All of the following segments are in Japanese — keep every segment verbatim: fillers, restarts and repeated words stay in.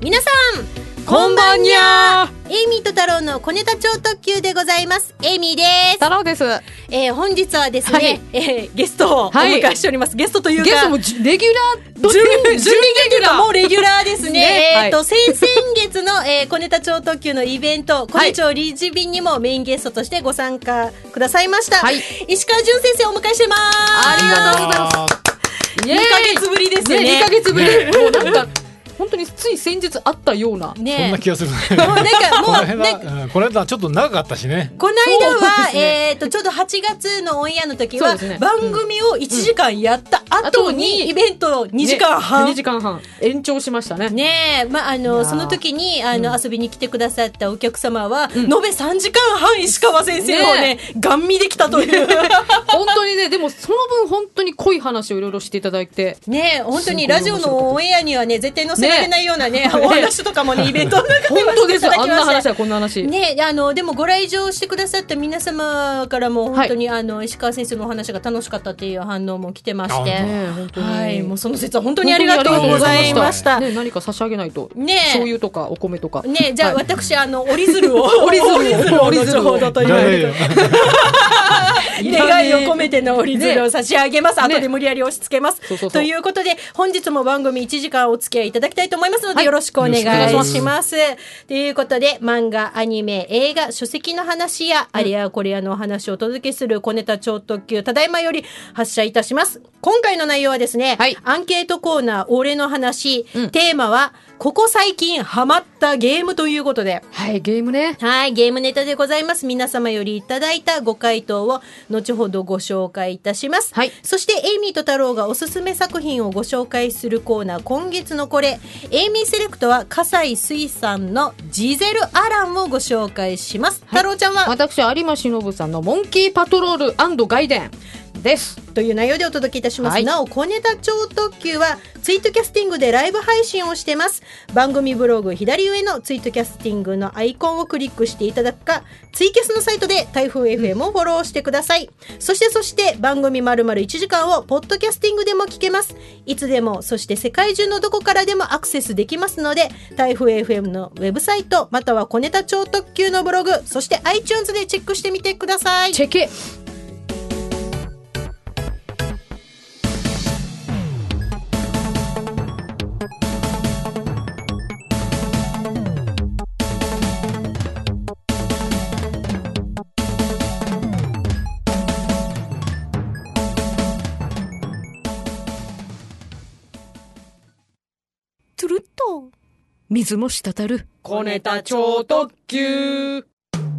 皆さんこんばんにゃー。エイミーと太郎の小ネタ超特急でございます。エイミーです。 太郎です。 えー、本日はですね、 はい、 えー、ゲストをお迎えしております。はい、ゲストというかゲストもレギュラー準レギュラーもうレギュラーですね。ねえー、っと、 はい、 先々月の、えー、小ネタ超特急のイベント、小ネ町理事便にもメインゲストとしてご参加くださいました。はい、石川純先生をお迎えしてます。 ありがとうございます。 にかげつぶりですね。 ねにかげつぶり。ね、もうなんか本当につい先日あったような、 ね、そんな気がするね。 もうなんかもうね、この間ちょっと長かったしね。 この間は、ね、えっとちょうどはちがつのオンエアの時は、ね、番組をいちじかんやった後にイベントにじかんはん、 ね、にじかんはん延長しましたね。 ねえ、まああのその時にあの、うん、遊びに来てくださったお客様は、うん、延べさんじかんはん石川先生をね、ガン見できたという。 本当にね、でもその分本当に濃い話をいろいろしていただいて、 ねえ、本当にラジオのオンエアにはね絶対載せられないようなね。ねお話とかもねイベントの中ではしていただきました。 本当です。あんな話はこんな話。 ね、あのでもご来場してくださった皆様からも本当に、はい、あの石川先生のお話が楽しかったっていう反応も来てまして、ね、本当にはい、もうその説は本当にありがとうございました。 ね、何か差し上げないと。ね、醤油とかお米とか。 ね、じゃあ、はい、私あの折り鶴を折り鶴を折り鶴をという願いを込めての折り鶴を差し上げます。後で無理やり押し付けます。そうそうそうということで本日も番組いちじかんお付き合いいただきたいと思いますので、はい、よろしくお願いします。ということで漫画、アニメ、映画、書籍の話や、うん、あれやこれやのお話をお届けする小ネタ超特急ただいまより発射いたします。今回の内容はですね、はい、アンケートコーナー俺の話、うん、テーマはここ最近ハマったゲームということで、 はい、ゲームね。 はい、ゲームネタでございます。皆様よりいただいたご回答を後ほどご紹介いたします。はい、そしてエイミーと太郎がおすすめ作品をご紹介するコーナー、今月のこれエイミーセレクトは笠井水産のジゼルアランをご紹介します。はい、太郎ちゃんは私有馬忍さんのモンキーパトロール&ガイデンですという内容でお届けいたします。はい、なお小ネタ超特急はツイートキャスティングでライブ配信をしてます。番組ブログ左上のツイートキャスティングのアイコンをクリックしていただくか、ツイキャスのサイトで台風 エフエム をフォローしてください。そしてそして番組丸々いちじかんをポッドキャスティングでも聞けます。いつでも、そして世界中のどこからでもアクセスできますので、台風 エフエム のウェブサイトまたは小ネタ超特急のブログ、そして iTunes でチェックしてみてください。 チェケ水も滴る小ネタ超特急。は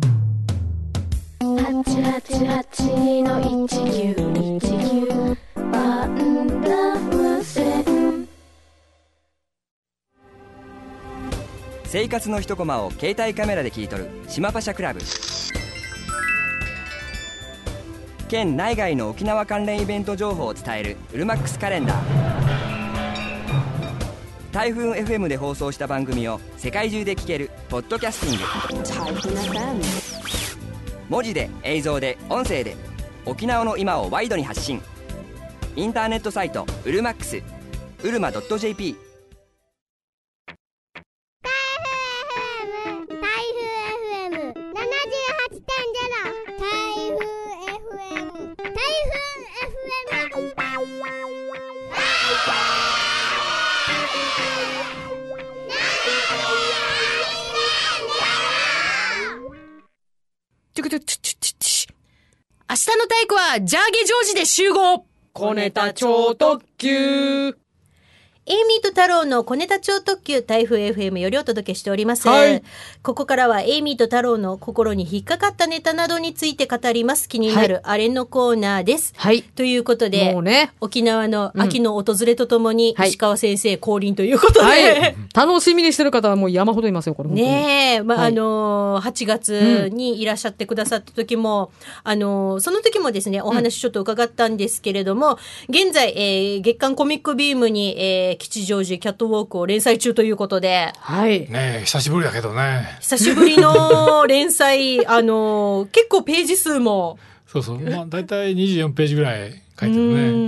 ちはちはちのいちきゅういちきゅうワンダム線。 生活の一コマを携帯カメラで切り取る島パシャクラブ。県内外の沖縄関連イベント情報を伝えるウルマックスカレンダー。台風 エフエム で放送した番組を世界中で聞けるポッドキャスティング。文字で映像で音声で沖縄の今をワイドに発信。インターネットサイトウルマックスウルマ .jp。 台風 エフエム 台風 エフエム ななじゅうはちてんゼロ 台風 エフエム 台風 エフエム明日の体育はジャーゲジョージで集合。 小ネタ超特急。 エイミーと太郎の小ネタ超特急台風 エフエム よりお届けしております。 はい、 ここからはエイミーと太郎の心に引っかかったネタなどについて語ります。気になるあれのコーナーです。はい、ということで、もうね、沖縄の秋の訪れとともに、うん、石川先生降臨ということで、はい、 楽しみにしてる方はもう山ほどいますよ、これ。 ねえ、まあ、はい、あのー、はちがつにいらっしゃってくださった時も、うん、あのー、その時もですね、お話ちょっと伺ったんですけれども、うん、現在、えー、月刊コミックビームに、えー吉祥寺キャットウォークを連載中ということで、 はいねえ、久しぶりだけどね、 久しぶりの連載あの結構ページ数もそうそう、まあ、だいたいにじゅうよんページぐらい書いてるね。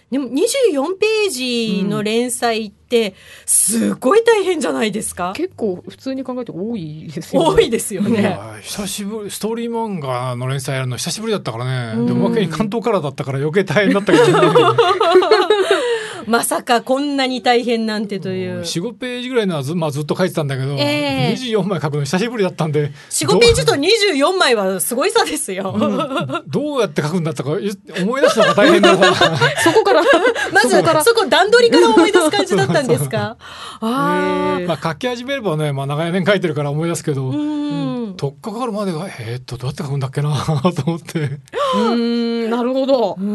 でもにじゅうよんページの連載ってすごい大変じゃないですか？ 結構普通に考えて多いですよね。 多いですよね。 まあ久しぶりストーリー漫画の連載やるの久しぶりだったからね。 うんでもおまけに関東からだったから余計大変だったけどね。 まさかこんなに大変なんてという。 よん、ごページぐらいのはず、まあ、ずっと書いてたんだけど、 えー、 にじゅうよんまい書くの久しぶりだったんで、 よん、ごページとにじゅうよんまいはすごい差ですよ。 うん、どうやって書くんだったか思い出すのが大変だからそこからまずそこそこ段取りから思い出す感じだったんですか？あ、 まあ、書き始めればね、まあ、長年書いてるから思い出すけど、 うんとっかかるまでがえー、っとどうやって書くんだっけなと思って。 うーん、なるほど。 うん、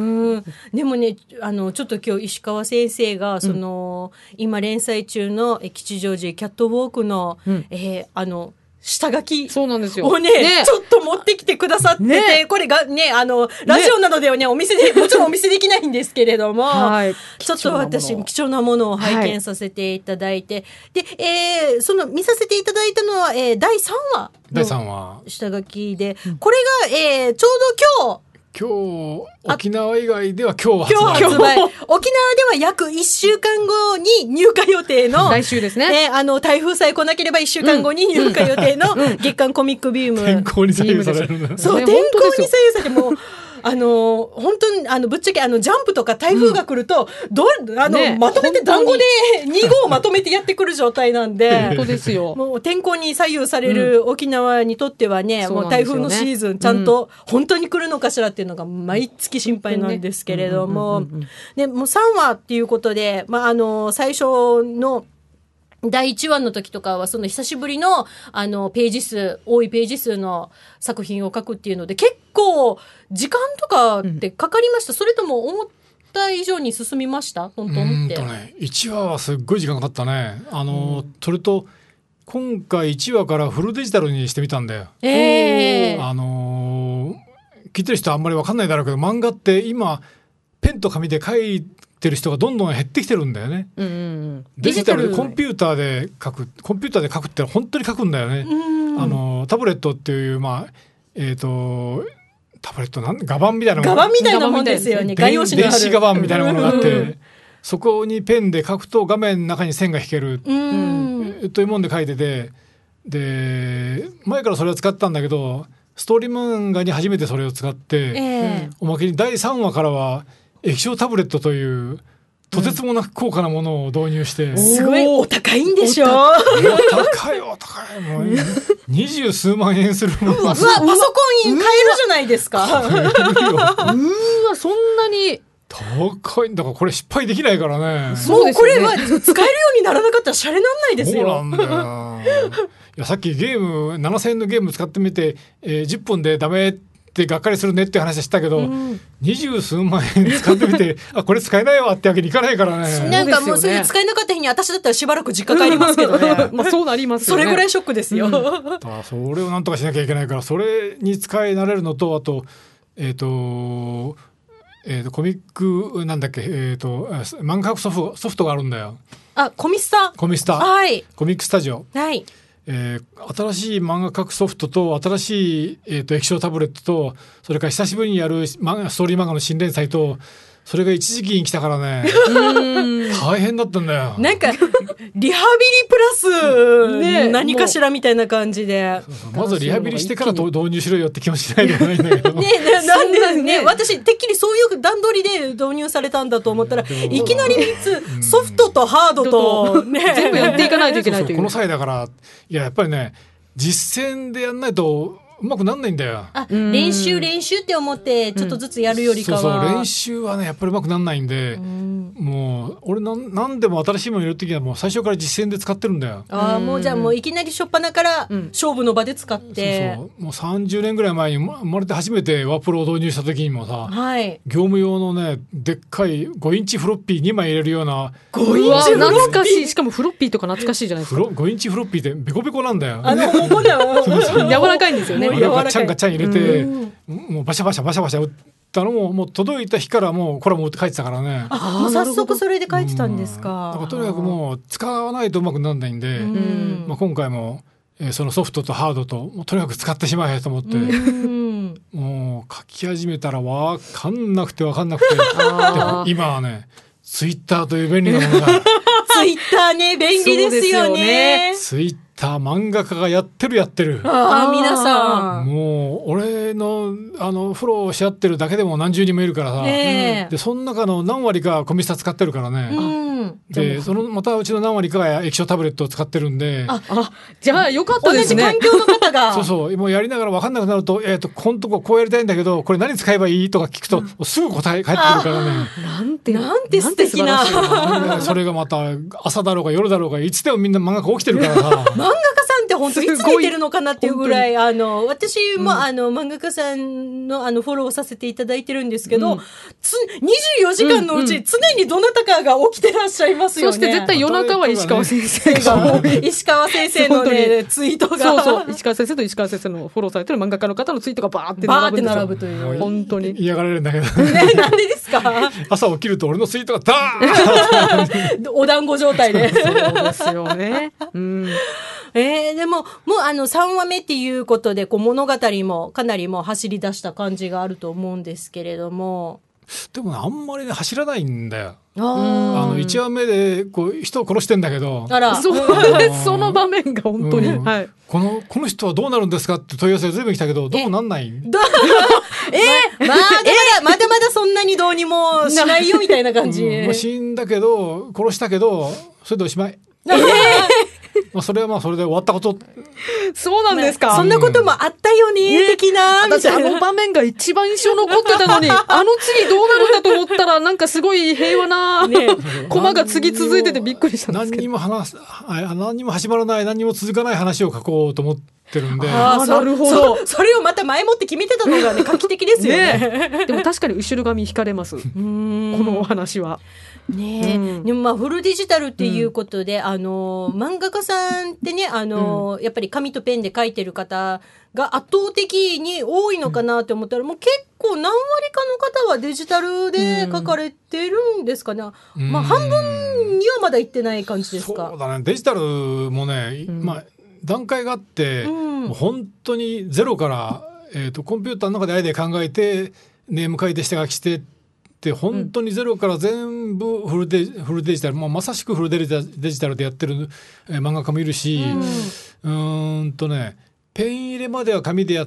でもね、あのちょっと今日石川先生がその、うん、今連載中の吉祥寺キャットウォークの、うん、えー、あの下書きそうなんですよを ね, ねちょっと持ってきてくださってて、ね、これがね、あのラジオなどではね、お見せでもちろんお見せできないんですけれども、はい、ちょっと私貴重なものを拝見させていただいて、はい、で、えー、その見させていただいたのは、えー、だいさんわの下書きで、これが、えー、ちょうど今日今日沖縄以外では今日発売。今日発売。沖縄では約いっしゅうかんごに入荷予定の来週ですね。 えー、あの台風さえ来なければいっしゅうかんごに入荷予定の月刊コミックビーム。 天候に左右されるんだ。 そう、天候に左右されてもう。あの本当にあのぶっちゃけあのジャンプとか台風が来ると、うん、どあの、ね、まとめて団子でにごうまとめてやってくる状態なんで本当ですよ。 もう天候に左右される沖縄にとってはね、うん、もう台風のシーズンちゃんと本当に来るのかしらっていうのが毎月心配なんですけれども、でもうさんわっていうことで、まあ、あの最初のだいいちわの時とかはその久しぶりのあのページ数多いページ数の作品を書くっていうので結構時間とかってかかりました、うん、それとも思った以上に進みましたトントンって。 うんとね、いちわはすっごい時間かかったね。あの、うん、それと今回いちわからフルデジタルにしてみたんだよ。 えー、 あの聞いてる人はあんまり分かんないだろうけど漫画って今ペンと紙で書いててる人がどんどん減ってきてるんだよね、うんうんうん、デジタルでコンピューターで書くコンピューターで書くって本当に書くんだよね、うん、あのタブレットっていうまあえっ、ー、とタブレットなん画板みたいなもの画板みたいなもんですよね。画用紙のある電子画板みたいなものがあって、うん、そこにペンで書くと画面の中に線が引ける、うん、というもんで書いてて、で前からそれを使ったんだけどストーリー漫画に初めてそれを使って、えー、おまけにだいさんわからは液晶タブレットというとてつもなく高価なものを導入して、うん、 すごいお高いんでしょ。 お高いお高いもう二十数万円するもの。 うわパソコン買えるじゃないですか。うわそんなに高いんだからこれ失敗できないからね。 そうですよね。もうこれは使えるようにならなかったらシャレなんないですよ。 そうなんだよ。いやさっきゲームななせんえんのゲーム使ってみて、えー、じゅっぷんでダメってがっかりするねって話したけど、二十、うん、数万円使ってみてあこれ使えないわってわけにいかないからね。 なんかもうそれ使えなかった日に私だったらしばらく実家帰りますけどね。 まあそうなりますよね。 それぐらいショックですよ、うん、 だそれをなんとかしなきゃいけないからそれに使い慣れるのとあとえっ、ー、とえーとコミックなんだっけえっ、ー、と漫画ソフトソフトがあるんだよ。 あコミスタコミスタ、 はい、 コミックスタジオ、 はいえー、新しい漫画描くソフトと新しい、えー、と液晶タブレットとそれから久しぶりにやるストーリー漫画の新連載とそれが一時期に来たからね大変だったんだよ。 なんかリハビリプラス、ね、何かしらみたいな感じでそうそうまずリハビリしてから導入しろよって気もしないでもないんだけどねなんでね私てっきりそういう段取りで導入されたんだと思ったらいきなりみっつソフトとハードと、ね、 全部やっていかないといけないという。 そうそうこの際だからいややっぱりね実践でやんないとうまくなんないんだよ。 あ練習練習って思ってちょっとずつやるよりかは、うん、 そうそう練習はねやっぱりうまくなんないんで、うん、もう俺なん何でも新しいもの入れるときはもう最初から実践で使ってるんだよ。 あもうじゃあもういきなり初っ端から勝負の場で使って、 うん、そうそうもうさんじゅうねんぐらい前に生まれて初めてワープロを導入した時にもさ、 はい、 業務用のねでっかいごインチフロッピーにまい入れるようなごインチフロッピー懐かしいしかもフロッピーとか懐かしいじゃないですか。 ごインチフロッピーってベコベコなんだよ。 あのほんの柔らかいんですよね。 ガチャンガチャン入れて、もうバシャバシャバシャバシャ打ったのももう届いた日からもうコラムって書いてたからね。 あもう早速それで書いてたんですか。 だからとにかくもう使わないとうまくならないんで、まあ、今回も、えー、そのソフトとハードともうとにかく使ってしまえと思ってもう書き始めたら分かんなくて分かんなくてでも今はねツイッターという便利なものがツイッターね便利ですよね。 ツイッター漫画家がやってるやってる。 ああ皆さんもう俺のあのフォローし合ってるだけでも何十人もいるからさ、 ねえでその中の何割かコミスタ使ってるからね、 うん、 でそのまたうちの何割かが液晶タブレットを使ってるんで、 ああじゃあよかったですね。 同じ環境の方がそうそうもうやりながら分かんなくなると、えー、とこのとここうやりたいんだけどこれ何使えばいいとか聞くと、うん、すぐ答え返ってくるからね。 なんてなんて素敵なそれがまた朝だろうが夜だろうがいつでもみんな漫画家起きてるからさ漫画家さんって本当いつ見てるのかなっていうぐらいあの私も、うん、あの漫画家さんのあのフォローさせていただいてるんですけど、うん、つにじゅうよじかんのうち常にどなたかが起きてらっしゃいますよね。 そして絶対夜中は石川先生が、 ね、石川先生の、ね、ツイートがそうそう石川先生と石川先生のフォローされてる漫画家の方のツイートがバーって並ぶんですよ。 バーって並ぶという本当に嫌がられるんだけど、 ね、なんでですか朝起きると俺のツイートがダーンお団子状態でそうですよね、うんえー、でももうあのさんわめっていうことでこう物語もかなりもう走り出した感じがあると思うんですけれども、 でも、ね、あんまりね走らないんだよ。 ああのいちわめでこう人を殺してんだけど、 あらそうその場面が本当に、 うんはい、 このこの人はどうなるんですかって問い合わせがずいぶん来たけどどうもなんない。 えどえー、まだまだまだまだそんなにどうにもしないよみたいな感じ、 うん、もう死んだけど殺したけどそれでおしまい。 えーまあそれはまあそれで終わったこと。 そうなんですか、 まあ、そんなこともあったよね、ね的な私あの場面が一番印象残ってたのにあの次どうなるんだと思ったらなんかすごい平和な、ね、コマが次続いててびっくりしたんですけど、 何にも話す何にも始まらない何にも続かない話を書こうと思ってるんで、 ああなるほど そ, それをまた前もって決めてたのがね画期的ですよ ね, ねでも確かに後ろ髪引かれますこのお話はねえ、うん、でもまあフルデジタルっていうことで、うん、あの漫画家さんってねあの、うん、やっぱり紙とペンで描いてる方が圧倒的に多いのかなって思ったら、うん、もう結構何割かの方はデジタルで描かれてるんですかね、うん、まあ半分にはまだいってない感じですか。 そうだねデジタルもね、うんまあ、段階があって、うん、もう本当にゼロから、えーと、コンピューターの中でアイデア考えてネーム書いて下書きしてで本当にゼロから全部フルデ、フルデジタル、まあ、まさしくフルデジタルでやってる、えー、漫画家もいるし、うん、うーんとねペン入れまでは紙でやって、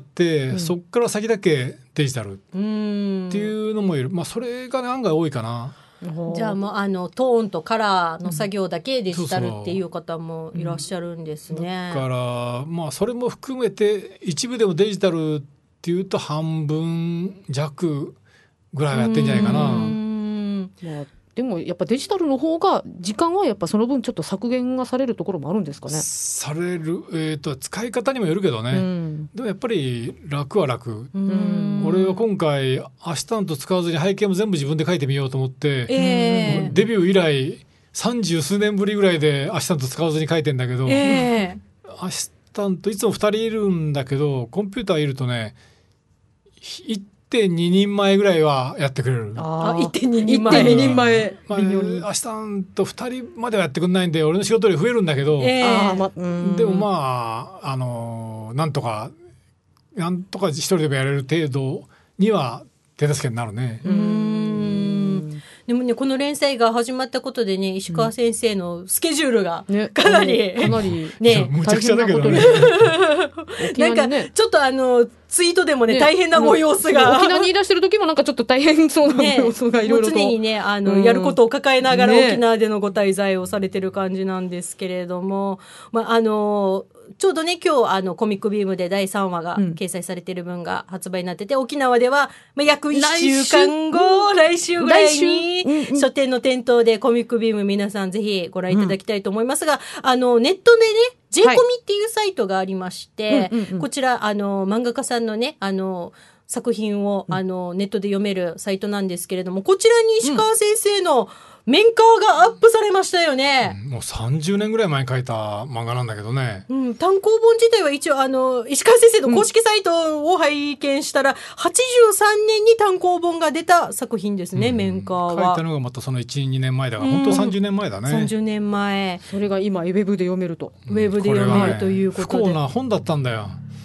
うん、そっから先だけデジタルっていうのもいる、まあ、それが、ね、案外多いかな。 じゃあもうあのトーンとカラーの作業だけデジタルっていう方もいらっしゃるんですね。 だからまあそれも含めて一部でもデジタルっていうと半分弱ぐらいはやってんじゃないかな。 まあ、でもやっぱデジタルの方が時間はやっぱその分ちょっと削減がされるところもあるんですかね。 される、えーと、使い方にもよるけどね、うん、でもやっぱり楽は楽。うん俺は今回アシスタント使わずに背景も全部自分で書いてみようと思って、えー、デビュー以来三十数年ぶりぐらいでアシスタント使わずに書いてんだけど、えー、アシスタントいつもふたりいるんだけどコンピューターいるとねいってんににんまえぐらいはやってくれる。 あ いってんににんまえ、 いってんににんまえ、 まあ、アシスタントふたりまではやってくれないんで俺の仕事より増えるんだけど、えーあま、うんでもまああのなんとかなんとか一人でもやれる程度には手助けになるね。うーんでもねこの連載が始まったことでね石川先生のスケジュールがかなり、 ね、かなりねむちゃくちゃだけどねなんかちょっとあのツイートでもね、ね、大変なご様子が沖縄にいらしてる時もなんかちょっと大変そうなご様子がいろいろと、 ね、常にねあの、うん、やることを抱えながら沖縄でのご滞在をされてる感じなんですけれども、まああのちょうどね今日あのコミックビームでだいさんわが掲載されている分が発売になってて、うん、沖縄では、まあ、約いっしゅうかんご来週ぐらいに、うんうん、書店の店頭でコミックビーム皆さんぜひご覧いただきたいと思いますが、うん、あのネットでね J コミっていうサイトがありまして、はいうんうんうん、こちらあの漫画家さんのねあの作品を、うん、あのネットで読めるサイトなんですけれどもこちらに石川先生の、うん面顔がアップされましたよね、 うん、もうさんじゅうねんぐらい前に書いた漫画なんだけどね、 うん、単行本自体は一応あの石川先生の公式サイトを拝見したら、うん、はちじゅうさんねんに単行本が出た作品ですね、うん、面顔は書いたのがまたその いち,に 年前だから、うん、本当さんじゅうねんまえだね。 さんじゅうねんまえそれが今ウェブで読めると、 うん、ウェブで読めるということで、 不幸な本だったんだよ。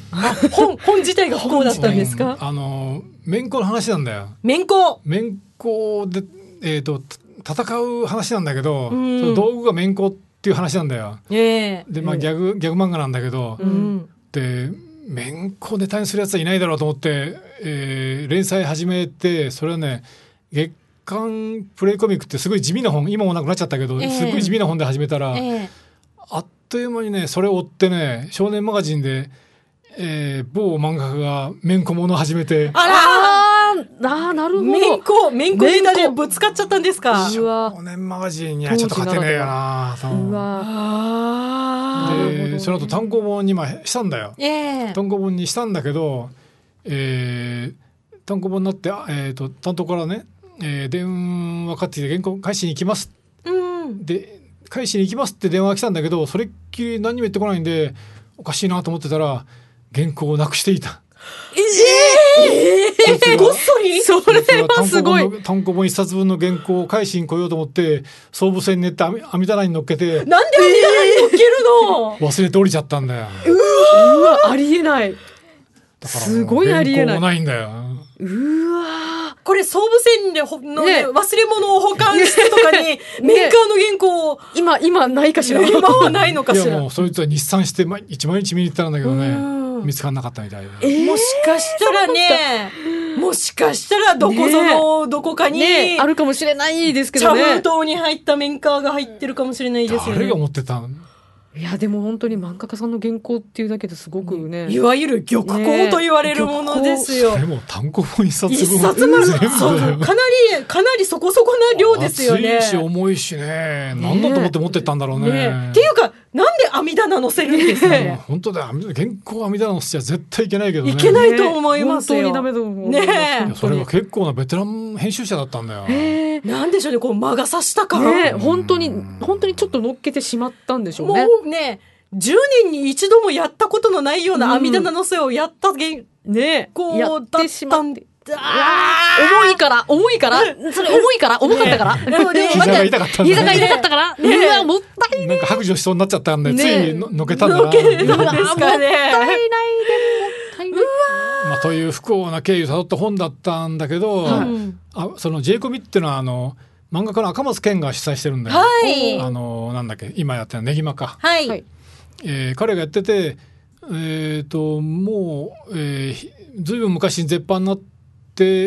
本本自体が不幸だったんですか？ あの面子の話なんだよ。 面子面子で、えー、と戦う話なんだけど、 うん、 その道具が面子っていう話なんだよ。 えー、 でまあギャグ、ギャグ漫画なんだけど、 うん、 で面子ネタにするやつはいないだろうと思って、えー、連載始めて、それはね月刊プレイコミックってすごい地味な本、今もなくなっちゃったけど、えー、すごい地味な本で始めたら、えー、あっという間にねそれを追ってね、少年マガジンで、えー、某漫画家が面子ものを始めて、 あらああ、なるほど。 面子、面子ネタでぶつかっちゃったんですか？ 少年マガジンにはちょっと勝てねえよな。 うわで、その後単行本にまあしたんだよ。 えー、 単行本にしたんだけど、えー、単行本になって、えー、と担当からね、えー、電話かかってきて原稿返しに行きます、 うん、 で返しに行きますって電話が来たんだけど、それっきり何にも言ってこないんでおかしいなと思ってたら原稿をなくしていた。 えー、えー、ごっそりそれはすごい。 単行本一冊分の原稿を返しに来ようと思って総武線に寝て網棚に乗っけて、 なんで網棚に乗っけるの？ 忘れて降りちゃったんだよ。 うわ、ありえない。 だからすごいありえない。 原稿もないんだよ。 うわ、 これ総武線でほの、ね、忘れ物を保管してとかに、ね、メーカーの原稿を今今ないかしら。 今はないのかしら。 いやもうそいつは日産して毎日毎日見に行ったんだけどね、見つからなかったみたいで、 えー、もしかしたらねもしかしたらどこぞのどこかに、 ねね、あるかもしれないですけどね。 茶封筒に入ったメーカーが入ってるかもしれないですよね。 誰が持ってたん？ いやでも本当に漫画家さんの原稿っていうだけですごくね、 いわゆる玉稿と言われるものですよ。 でも単行本一冊分一冊分全部そうかなりかなりそこそこな量ですよね。 厚いし重いしね、何だと思って持ってったんだろうね。 ねっていうかなんで網棚載せるんですかね。 本当だよ、原稿網棚載せちゃ絶対いけないけどね。 いけないと思いますよ。 本当にダメだと思う。 ねそれが結構なベテラン編集者だったんだよ。 なんでしょうね、こう魔が差したか、 ね、本当に本当にちょっと乗っけてしまったんでしょうね。 もうねじゅうねんに一度もやったことのないような網棚のせをやった原稿だったんで、 あ重いから重いからそれ重いから重かったから、ね、 膝が痛かったんだ、ね、 膝が痛かったから、ね、うわもったいない、 なんか白状しそうになっちゃったんで、ね、ついののけたんだな。 のけるんですかね。もったいないでもったいない。 うわまあ、という不幸な経緯をたどった本だったんだけど、はい、あその J コミっていうのはあの漫画家の赤松健が主催してるんだよ。 はい、 あのなんだっけ今やってるねぎまか。 はい、 えー、彼がやってて、えー、ともう、えー、ずいぶん昔に絶版になって、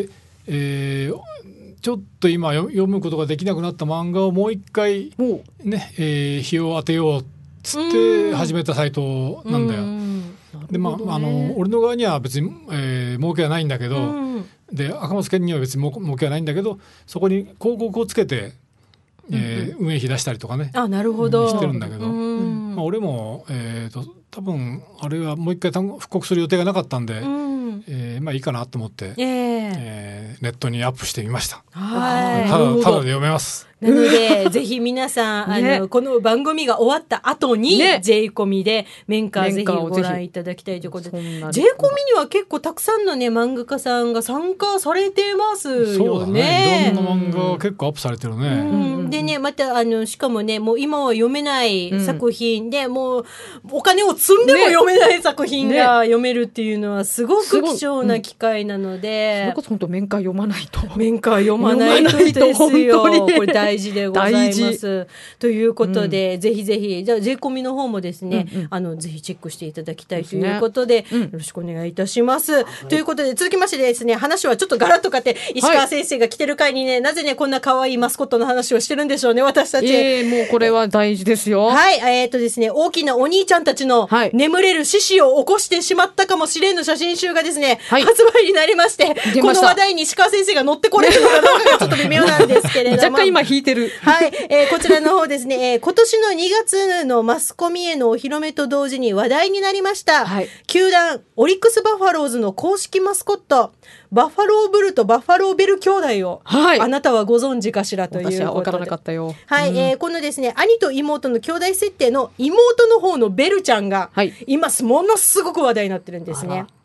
えー、ちょっと今読むことができなくなった漫画をもう一回、ねえー、日を当てようっつって始めたサイトなんだよ。でまあ、あの俺の側には別に、えー、儲けはないんだけど、で赤松健には別に儲けはないんだけど、そこに広告をつけて、えー、運営費出したりとかね、 あ、なるほど、 してるんだけど、まあ、俺も、えー、と多分あれはもう一回復刻する予定がなかったんで、うんえー、まあいいかなと思って、えーえー、ネットにアップしてみました。はい、ただただで読めます。 なのでぜひ皆さんあの、ね、この番組が終わった後に、ね、J コミで面会ぜひご覧いただきたいということで、 J コミには結構たくさんのね漫画家さんが参加されてますよね。 そうだね、いろんな漫画が結構アップされてるね。 うんでねまたあのしかもねもう今は読めない作品で、うん、もうお金を積んでも読めない作品が読めるっていうのはすごく貴重な機会なので、 うん、それこそ本当面会読まないと面会読まないとですよ。これ大事でございますということで、うん、ぜひぜひじゃあ J コミの方もですね、うんうん、あのぜひチェックしていただきたいということで、ね、よろしくお願いいたします、うん、ということで続きましてですね、話はちょっとガラッと変わって石川先生が来てる回にね、はい、なぜねこんな可愛いマスコットの話をしてるんでしょうね私たち。 えー、もうこれは大事ですよ。 はい、えー、っとですね大きなお兄ちゃんたちの眠れる獅子を起こしてしまったかもしれんの写真集がですね、はい、発売になりまして、この話題に石川先生が乗ってこれるのかどうかがちょっと微妙なんですけれども若干今引いてる。 はい、えー、こちらの方ですね、えー、今年のにがつのマスコミへのお披露目と同時に話題になりました、はい、球団オリックスバファローズの公式マスコットバッファローブルとバッファローベル兄弟を、はい、あなたはご存知かしらということで。 私は分からなかったよ。 はい、うん、えー、このですね兄と妹の兄弟設定の妹の方のベルちゃんが、はい、今ものすごく話題になってるんですね。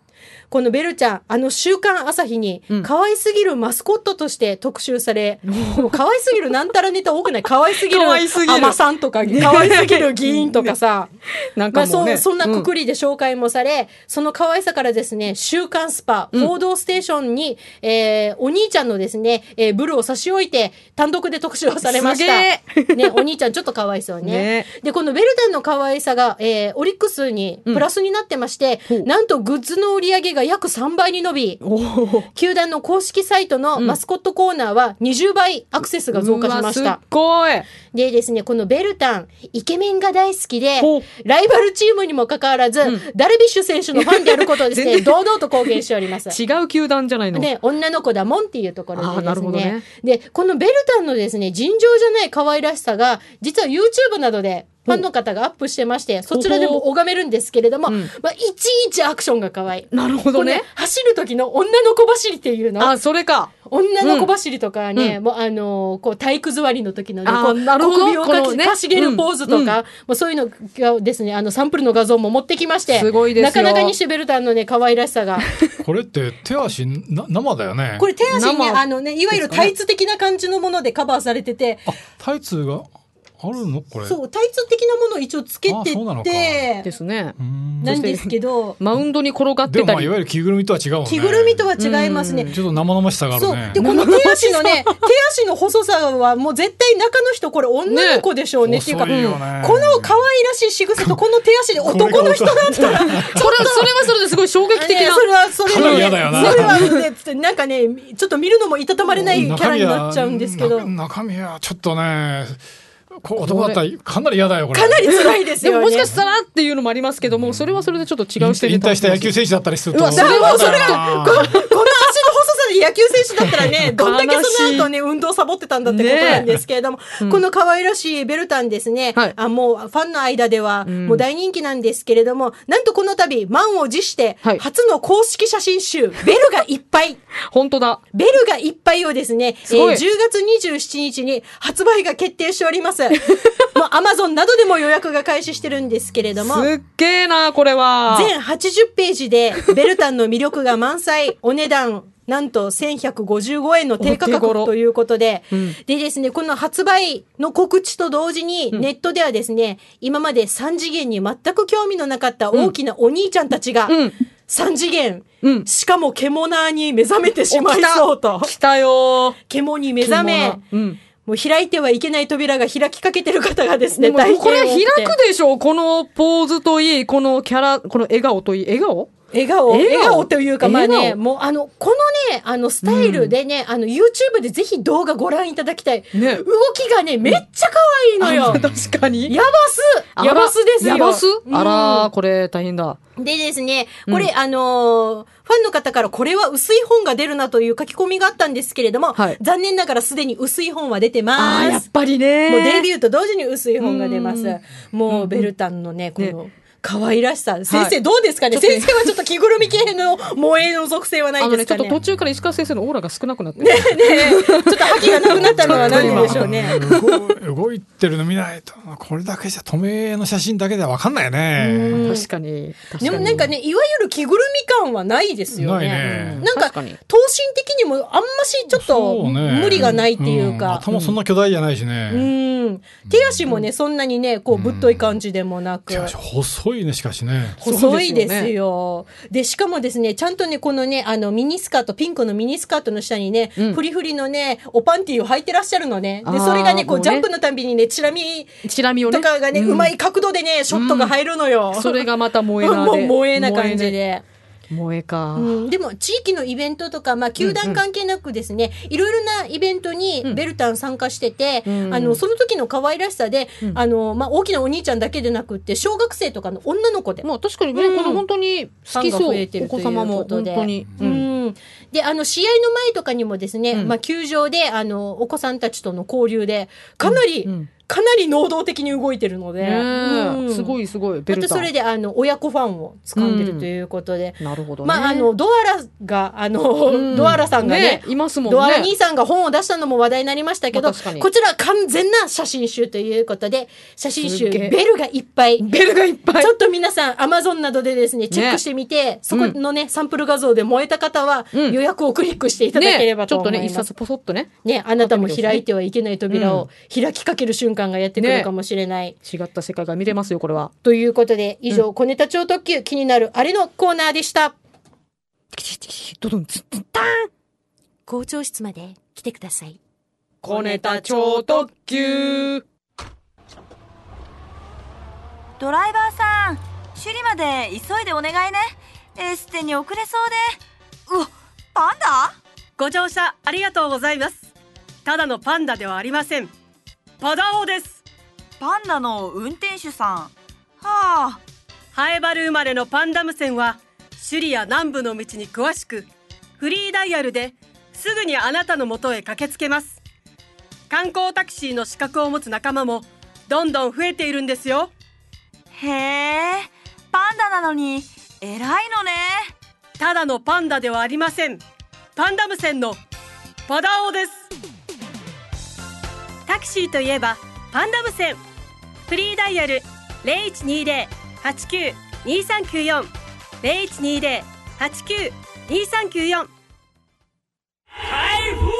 このベルちゃん、あの週刊朝日に、可愛すぎるマスコットとして特集され、うん、もう可愛すぎるなんたらネタ多くない？可愛すぎるアマさんとか、可愛すぎる議員とかさ、なんかもうね、まあ、そ, そんなくくりで紹介もされ、うん、その可愛さからですね、週刊スパ、うん、報道ステーションに、えー、お兄ちゃんのですね、えー、ブルを差し置いて、単独で特集をされました。ね、お兄ちゃんちょっと可愛そうね。ねで、このベルタンの可愛さが、えー、オリックスにプラスになってまして、うん、なんとグッズの売り上げが約さんばいに伸び、球団の公式サイトのマスコットコーナーはにじゅうばいアクセスが増加しました。 すっごい。 でですね、このベルタン、イケメンが大好きで、ライバルチームにもかかわらず、うん、ダルビッシュ選手のファンであることをですね、堂々と公言しております。 違う球団じゃないの。 ね、女の子だもんっていうところでですね。 あ、なるほどね。 で、このベルタンのですね、尋常じゃない可愛らしさが、実は YouTube などで、ファンの方がアップしてまして、そちらでも拝めるんですけれども、うん、まあ、いちいちアクションが可愛い。 なるほどね。 ね、走る時の女の子走りっていうの。 あ、それか。 女の子走りとかね、うん、もうあのー、こう体育座りの時のね、こうなるほど、 首をかし、ね、かしげるポーズとか、うんうん、もうそういうのがですね、あのサンプルの画像も持ってきまして、 すごいですよ。なかなかにしてベルタンのね、可愛らしさが。 これって手足な生だよね。 これ手足ね、あのね、いわゆるタイツ的な感じのものでカバーされてて、 あ、タイツがあるのこれ。 そう、タイツ的なものを一応つけてて、 ですね。 なんですけど、 マウンドに転がってたり。 でもまあいわゆる着ぐるみとは違うもんね。 着ぐるみとは違いますね。 ちょっと生々しさがあるね。 そう。で、この手足のね、手足の細さはもう絶対中の人これ女の子でしょうね、ねっていうか、ね、この可愛らしい仕草とこの手足で男の人だったら、それはそれですごい衝撃的な。 それはそれは嫌だよな。 それはね、なんかね、ちょっと見るのもいたたまれないキャラになっちゃうんですけど。 中身はちょっとね、男だったらかなり嫌だよこれ。 かなり辛いですよね。 でももしかしたらっていうのもありますけども、それはそれでちょっと違う視点で。 引退した野球選手だったりすると。 それはそれはこの足の細さで野球選手だったらね、どんだけその後ね運動サボってたんだってことなんですけれども、ね、この可愛らしいベルタンですね、はい、あもうファンの間ではもう大人気なんですけれども、うん、なんとこの度満を持して初の公式写真集、はい、ベルがいっぱい本当だベルがいっぱいをですね、えー、じゅうがつにじゅうしちにちに発売が決定しております。もうアマゾンなどでも予約が開始してるんですけれども、 すっげーなこれは。 全はちじゅっページでベルタンの魅力が満載。お値段なんとせんひゃくごじゅうごえんの低価格ということで、うん、でですね、この発売の告知と同時に、ネットではですね、うん、今までさん次元に全く興味のなかった大きなお兄ちゃんたちが、うん、さん次元、うん、しかも獣に目覚めてしまいそうと。 来たよー。 獣に目覚め、もう開いてはいけない扉が開きかけてる方がですね、 大変これ開くでしょう。このポーズといい、このキャラ、この笑顔といい、笑顔笑顔笑顔というか、まあね、もうあの、このね、あの、スタイルでね、うん、あの、YouTube でぜひ動画ご覧いただきたい。ね、動きがね、めっちゃ可愛いのよ。 うん、確かに。 ヤバスヤバスですよ。 ヤバス、うん、あらー、これ大変だ。 でですね、これ、うん、あのー、ファンの方からこれは薄い本が出るなという書き込みがあったんですけれども、はい、残念ながらすでに薄い本は出てます。 あー、やっぱりね。 もうデビューと同時に薄い本が出ます。うもうベルタンのね、この、ね、可愛らしさ。先生どうですかね、はい、先生はちょっと着ぐるみ系の萌えの属性はないですかね。 あのね、ちょっと途中から石川先生のオーラが少なくなってねえねえ、ちょっと覇気がなくなったのは何でしょうね。 動いてるの見ないと、これだけじゃ、透明の写真だけでは分かんないよね。 確かに。確かにでもなんかね、いわゆる着ぐるみ感はないですよね。 ないね。 なんか、等身的にもあんましちょっと無理がないっていうか。 うん、頭そんな巨大じゃないしね。 うん。手足もね、そんなにね、こう、ぶっとい感じでもなく。 手足細いね、しかしね。 細いですよ。で、しかもですね、ちゃんとね、このね、あの、ミニスカート、ピンクのミニスカートの下にね、うん、フリフリのね、おパンティーを履いてらっしゃるのね。で、それがね、こう、ジャンプのたんびにね、チラ見、 チラ見をね、 とかがね、うまい角度でね、ショットが入るのよ。 それがまた萌えなで。 もう萌えな感じで。 萌えか、 うん、でも地域のイベントとか、まあ、球団関係なくですね、うんうん、いろいろなイベントにベルタン参加してて、うん、あのその時の可愛らしさで、うん、あのまあ、大きなお兄ちゃんだけでなくって小学生とかの女の子で、 まあ、確かにね、うん、この本当に好きそう、お子様も本当に、 うんうん、であの試合の前とかにもですね、うん、まあ、球場であのお子さんたちとの交流でかなり、うんうん、 かなり能動的に動いてるので、 うんうん、 すごいすごいベルタン。 またそれであの親子ファンを掴んでるということで、 うん、なるほどね。 まああのドアラがあの、うん、ドアラさんがね、 ねいますもんね。 ドアラ兄さんが本を出したのも話題になりましたけど、 まあ、 こちら完全な写真集ということで、写真集ベルがいっぱい、 ベルがいっぱい。 ちょっと皆さんアマゾンなどでですねチェックしてみて、ね、そこのね、うん、サンプル画像で燃えた方は、うん、予約をクリックしていただければと思います。ね、 ちょっとね一冊ポソッとね。 ね、あなたも開いてはいけない扉を開きかける瞬間がやってくるかもしれない。ね、 違った世界が見れますよこれは。 ということで以上、うん、小ネタ超特急気になるあれのコーナーでした。 ドドンツッツッタン。 校長室まで来てください。 小ネタ超特急。 ドライバーさん、首里まで急いでお願いね。エステに遅れそうで。うわ、パンダ？ ご乗車ありがとうございます。ただのパンダではありません。パダオです。 パンダの運転手さん。はあ。 ハエバル生まれのパンダム線は首里や南部の道に詳しく、フリーダイヤルですぐにあなたの元へ駆けつけます。観光タクシーの資格を持つ仲間もどんどん増えているんですよ。 へえ、パンダなのに偉いのね。 ただのパンダではありません。パンダム線のパダオです。タクシーといえばパンダム線。フリーダイヤル ゼロいちにゼロ はちきゅう にさんきゅうよん ゼロいちにゼロ はちきゅう にさんきゅうよん。台風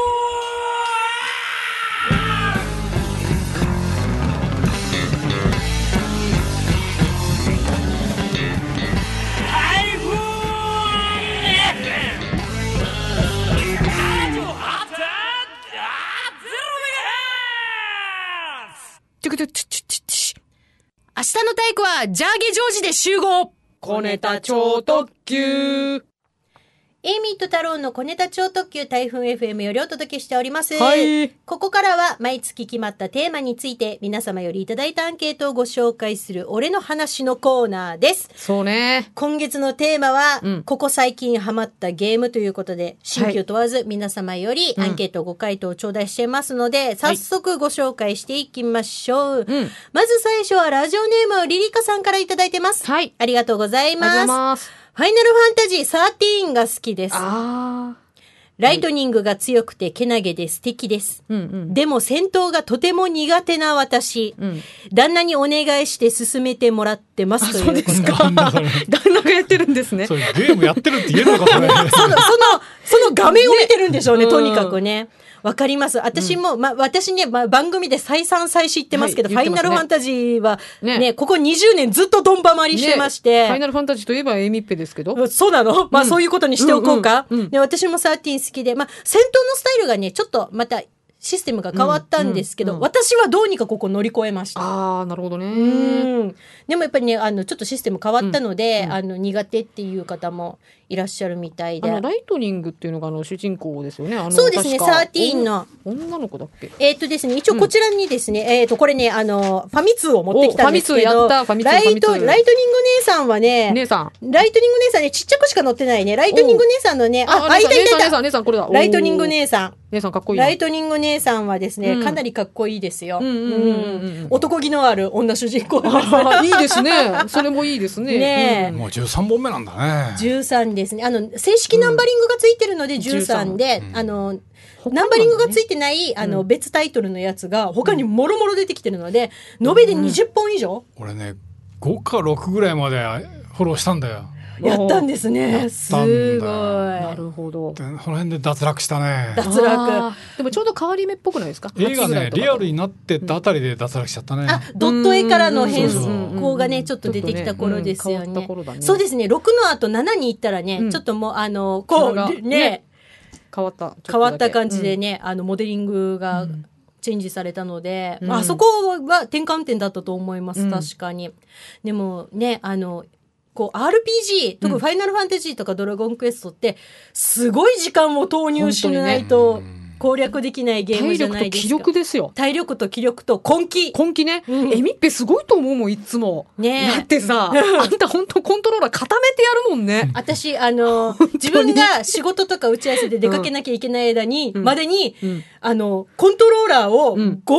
明日の体育はジャーゲジョージで集合。 小ネタ超特急。 エイミーと太郎の小ネタ超特急台風 エフエム よりお届けしております。 はい。 ここからは毎月決まったテーマについて皆様よりいただいたアンケートをご紹介する俺の話のコーナーです。 そうね。 今月のテーマは、 うん、 ここ最近ハマったゲームということで、新旧問わず皆様よりアンケートご回答を頂戴していますので、うん、早速ご紹介していきましょう。 うん、 まず最初はラジオネームリリカさんからいただいてます。 はい。 ありがとうございます。 ありがとうございます。 ファイナルファンタジーじゅうさんが好きです。 あライトニングが強くてけなげで素敵です。 うんうん、 でも戦闘がとても苦手な私、うん、旦那にお願いして進めてもらってますということで。 そうですか。旦那がやってるんですね。 そうゲームやってるって言えるのかそれ。その、 その、その画面を見てるんでしょうね、ねとにかくね。わかります。私も、うん、まあ、私ね、まあ、番組で再三再四言ってますけど、はい、ファイナルファンタジーはね、ねここにじゅうねんずっとドンバマりしてまして、 ね。ファイナルファンタジーといえばエミッペですけど。 そうなの、うん、まあ、そういうことにしておこうか。 うんうんうん、 で私もじゅうさん好きで、まあ、戦闘のスタイルがね、ちょっとまた、システムが変わったんですけど、うんうんうん、私はどうにかここ乗り越えました。 ああ、なるほどね。 うん。でもやっぱりね、あの、ちょっとシステム変わったので、うんうん、あの、苦手っていう方もいらっしゃるみたいで。 あの、ライトニングっていうのがあの、主人公ですよね。あのそうですね、じゅうさんの。 女の子だっけ？ えっとですね、一応こちらにですね、うん、えっと、これね、あの、ファミ通を持ってきたんですけど、 ファミ通やった、ファミ通、 ライト、ライトニング姉さんはね、 姉さん。 ライトニング姉さんね、ちっちゃくしか載ってないね。ライトニング姉さんのね、 あ、あ、いたいたいた。姉さん、姉さん、これだ。 ライトニング姉さん。 姉さんかっこいい。 ライトニング姉さんはですね、うん、かなりかっこいいですよ。男気のある女主人公。 いいですね。それもいいですね。 ね、 うん、もうじゅうさんぼんめなんだね。 じゅうさんですね。あの、正式ナンバリングがついてるのでじゅうさんで、うん、あの、ナンバリングがついてない、あの、別タイトルのやつが他にもろもろ出てきてるので、延べでにじゅっぽん以上、 うん、俺ね、ごかろくぐらいまでフォローしたんだよ。 やったんですね。すごい。 なるほど。 この辺で脱落したね。 脱落。 でもちょうど変わり目っぽくないですか？ 映画ね、リアルになってったあたりで脱落しちゃったね。 あ、ドット絵からの変更がね、ちょっと出てきた頃ですよね。そうですね。ろくの後ななに行ったらね、ちょっともう、あの、こう、ね、 変わった。 変わった感じでね、あの、モデリングが、チェンジされたので、あそこは転換点だったと思います。確かに。でもね、あの、こう アールピージー、特にファイナルファンタジーとかドラゴンクエストって、すごい時間を投入しないと攻略できないゲームじゃないですか。 体力と気力ですよ。 体力と気力と根気。 根気ね。うん、エミッペすごいと思うもん、いつも。ねだってさ、あんた本当コントローラー固めてやるもんね。 私、あの、自分が仕事とか打ち合わせで出かけなきゃいけない間に、うん、までに、うん、あの、コントローラーをゴム、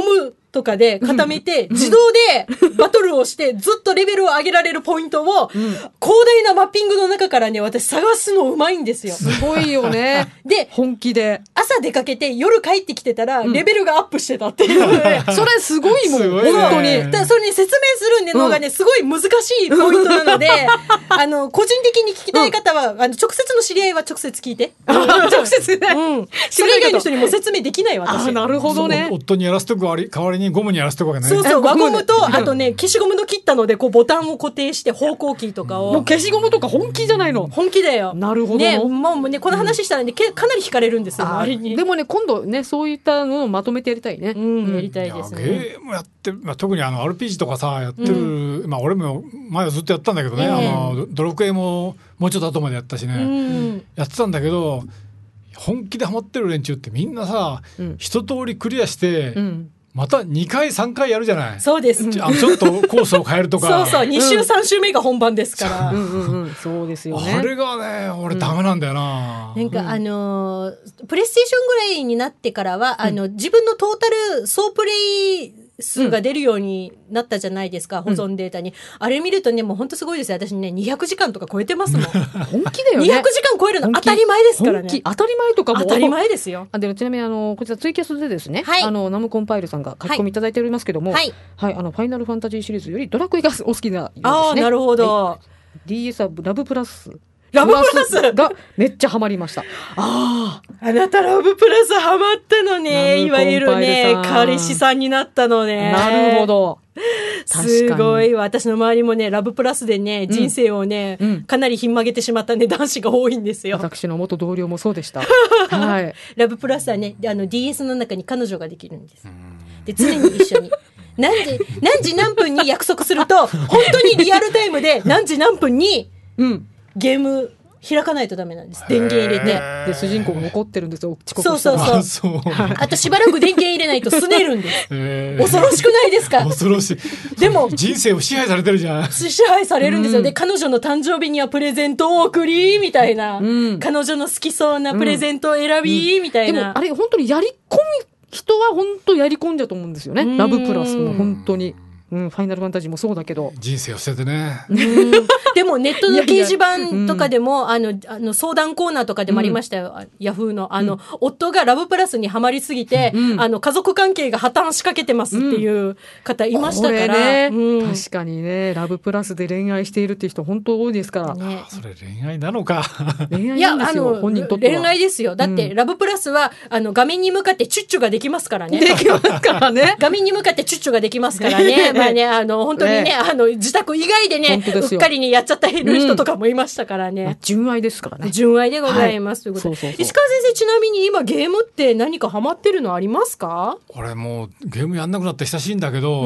とかで固めて、自動でバトルをして、ずっとレベルを上げられるポイントを、うん、広大なマッピングの中からね、私探すのうまいんですよ。 すごいよね。 で、 本気で。 朝出かけて夜帰ってきてたら、レベルがアップしてたっていう、ね。 それすごいもん、本当に。 だからそれに説明するのがね、すごい難しいポイントなので、あの、個人的に聞きたい方は、うん、あの、直接の知り合いは直接聞いて。 直接ね。 うん。それ以外の人にも説明できない私。 あ、なるほどね。 夫にやらせとく代わりにゴムにやらせとくわけね。 そうそう、輪ゴムと、あとね、消しゴムの切ったので、こう、ボタンを固定して、方向キーとかを。 もう消しゴムとか本気じゃないの。 本気だよ。 なるほど。 ね、もうね、この話したらね、かなり惹かれるんですよ、周りに。 でもね、今度ね、そういったのをまとめてやりたいね。 うん、やりたいですね。 ゲームやってる、まあ、特にあの、アールピージー とかさ、やってる、まあ、俺も前はずっとやったんだけどね、あの、ドラクエももうちょっと後までやったしね、やってたんだけど、本気でハマってる連中ってみんなさ、一通りクリアして、またにかいさんかいやるじゃない。 そうです。 あちょっとコースを変えるとか。 そうそう、に週さん週目が本番ですから。 うんうんうん、そうですよね。 あれがね、俺ダメなんだよな。 なんかあのプレイステーションぐらいになってからは、あの自分のトータル総プレイ数が出るようになったじゃないですか、保存データに。あれ見るとね、もう本当すごいですよ。私ね、にひゃくじかんとか超えてますもん。 本気だよね。 にひゃくじかん超えるの当たり前ですからね。 当たり前とかも。 当たり前ですよ。 あでちなみにあのこちらツイキャスでですね、 はい、 あのナムコンパイルさんが書き込みいただいておりますけども、はい、はい、あのファイナルファンタジーシリーズよりドラクエがお好きなようですね。 ああ、なるほど。 はい、ディーエス はラブプラス。 ラブプラスがめっちゃハマりました。ああ、あなたラブプラスハマったのね。いわゆるね、彼氏さんになったのね。 なるほど。 すごい。私の周りもね、ラブプラスでね、人生をね、うん、かなりひん曲げてしまったね、男子が多いんですよ。 私の元同僚もそうでした。はい。 ラブプラスはね、あの ディーエス の中に彼女ができるんです。で、常に一緒に。何時、何時何分に約束すると、本当にリアルタイムで何時何分に、うん。ゲーム開かないとダメなんです。電源入れて。 で、主人公が残ってるんですよ。遅刻したら。そうそうそう。あ, あとしばらく電源入れないとすねるんです。恐ろしくないですか？ 恐ろしい。でも、人生を支配されてるじゃん。 支配されるんですよ。うん、で、彼女の誕生日にはプレゼントを送り、みたいな、うん。彼女の好きそうなプレゼントを選び、うん、みたいな。 でも、あれ本当にやり込み、人は本当やり込んじゃうと思うんですよね。ラブプラスも本当に。うん、ファイナルファンタジーもそうだけど人生を捨ててね。 でもネットの掲示板とかでも、いやいや、うん、あのあの相談コーナーとかでもありましたよ、うん、ヤフーのあの、うん、夫がラブプラスにはまりすぎて、うん、あの家族関係が破綻しかけてますっていう方いましたから、 ね、 うん、 確かにね、ラブプラスで恋愛しているっていう人本当多いですから、ね、 それ恋愛なのか。 恋愛なんですよ。いや、あの本人にとっては恋愛ですよ。だって、うん、ラブプラスはあの画面に向かってチュッチュができますからね。 できますからね。 画面に向かってチュッチュができますからね。まあね、あの本当にね、あの自宅以外でね、うっかりにやっちゃった人とかもいましたからね。 うん、純愛ですからね。 純愛でございます。はい、ということで。そうそうそう。石川先生、ちなみに今ゲームって何かハマってるのありますか？ 俺もうゲームやんなくなって久しいんだけど、うん、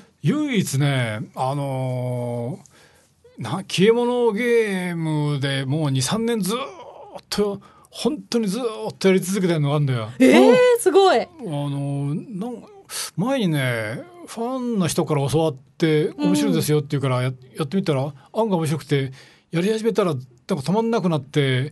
唯一ね、あのー、な消え物ゲームでもうにさんねんずっと本当にずっとやり続けてるのがあるんだよ。 えー、すごい。あのー、なん前にね、ファンの人から教わって面白いですよって言うからや、うん、やってみたら案が面白くてやり始めたらなんか止まんなくなって、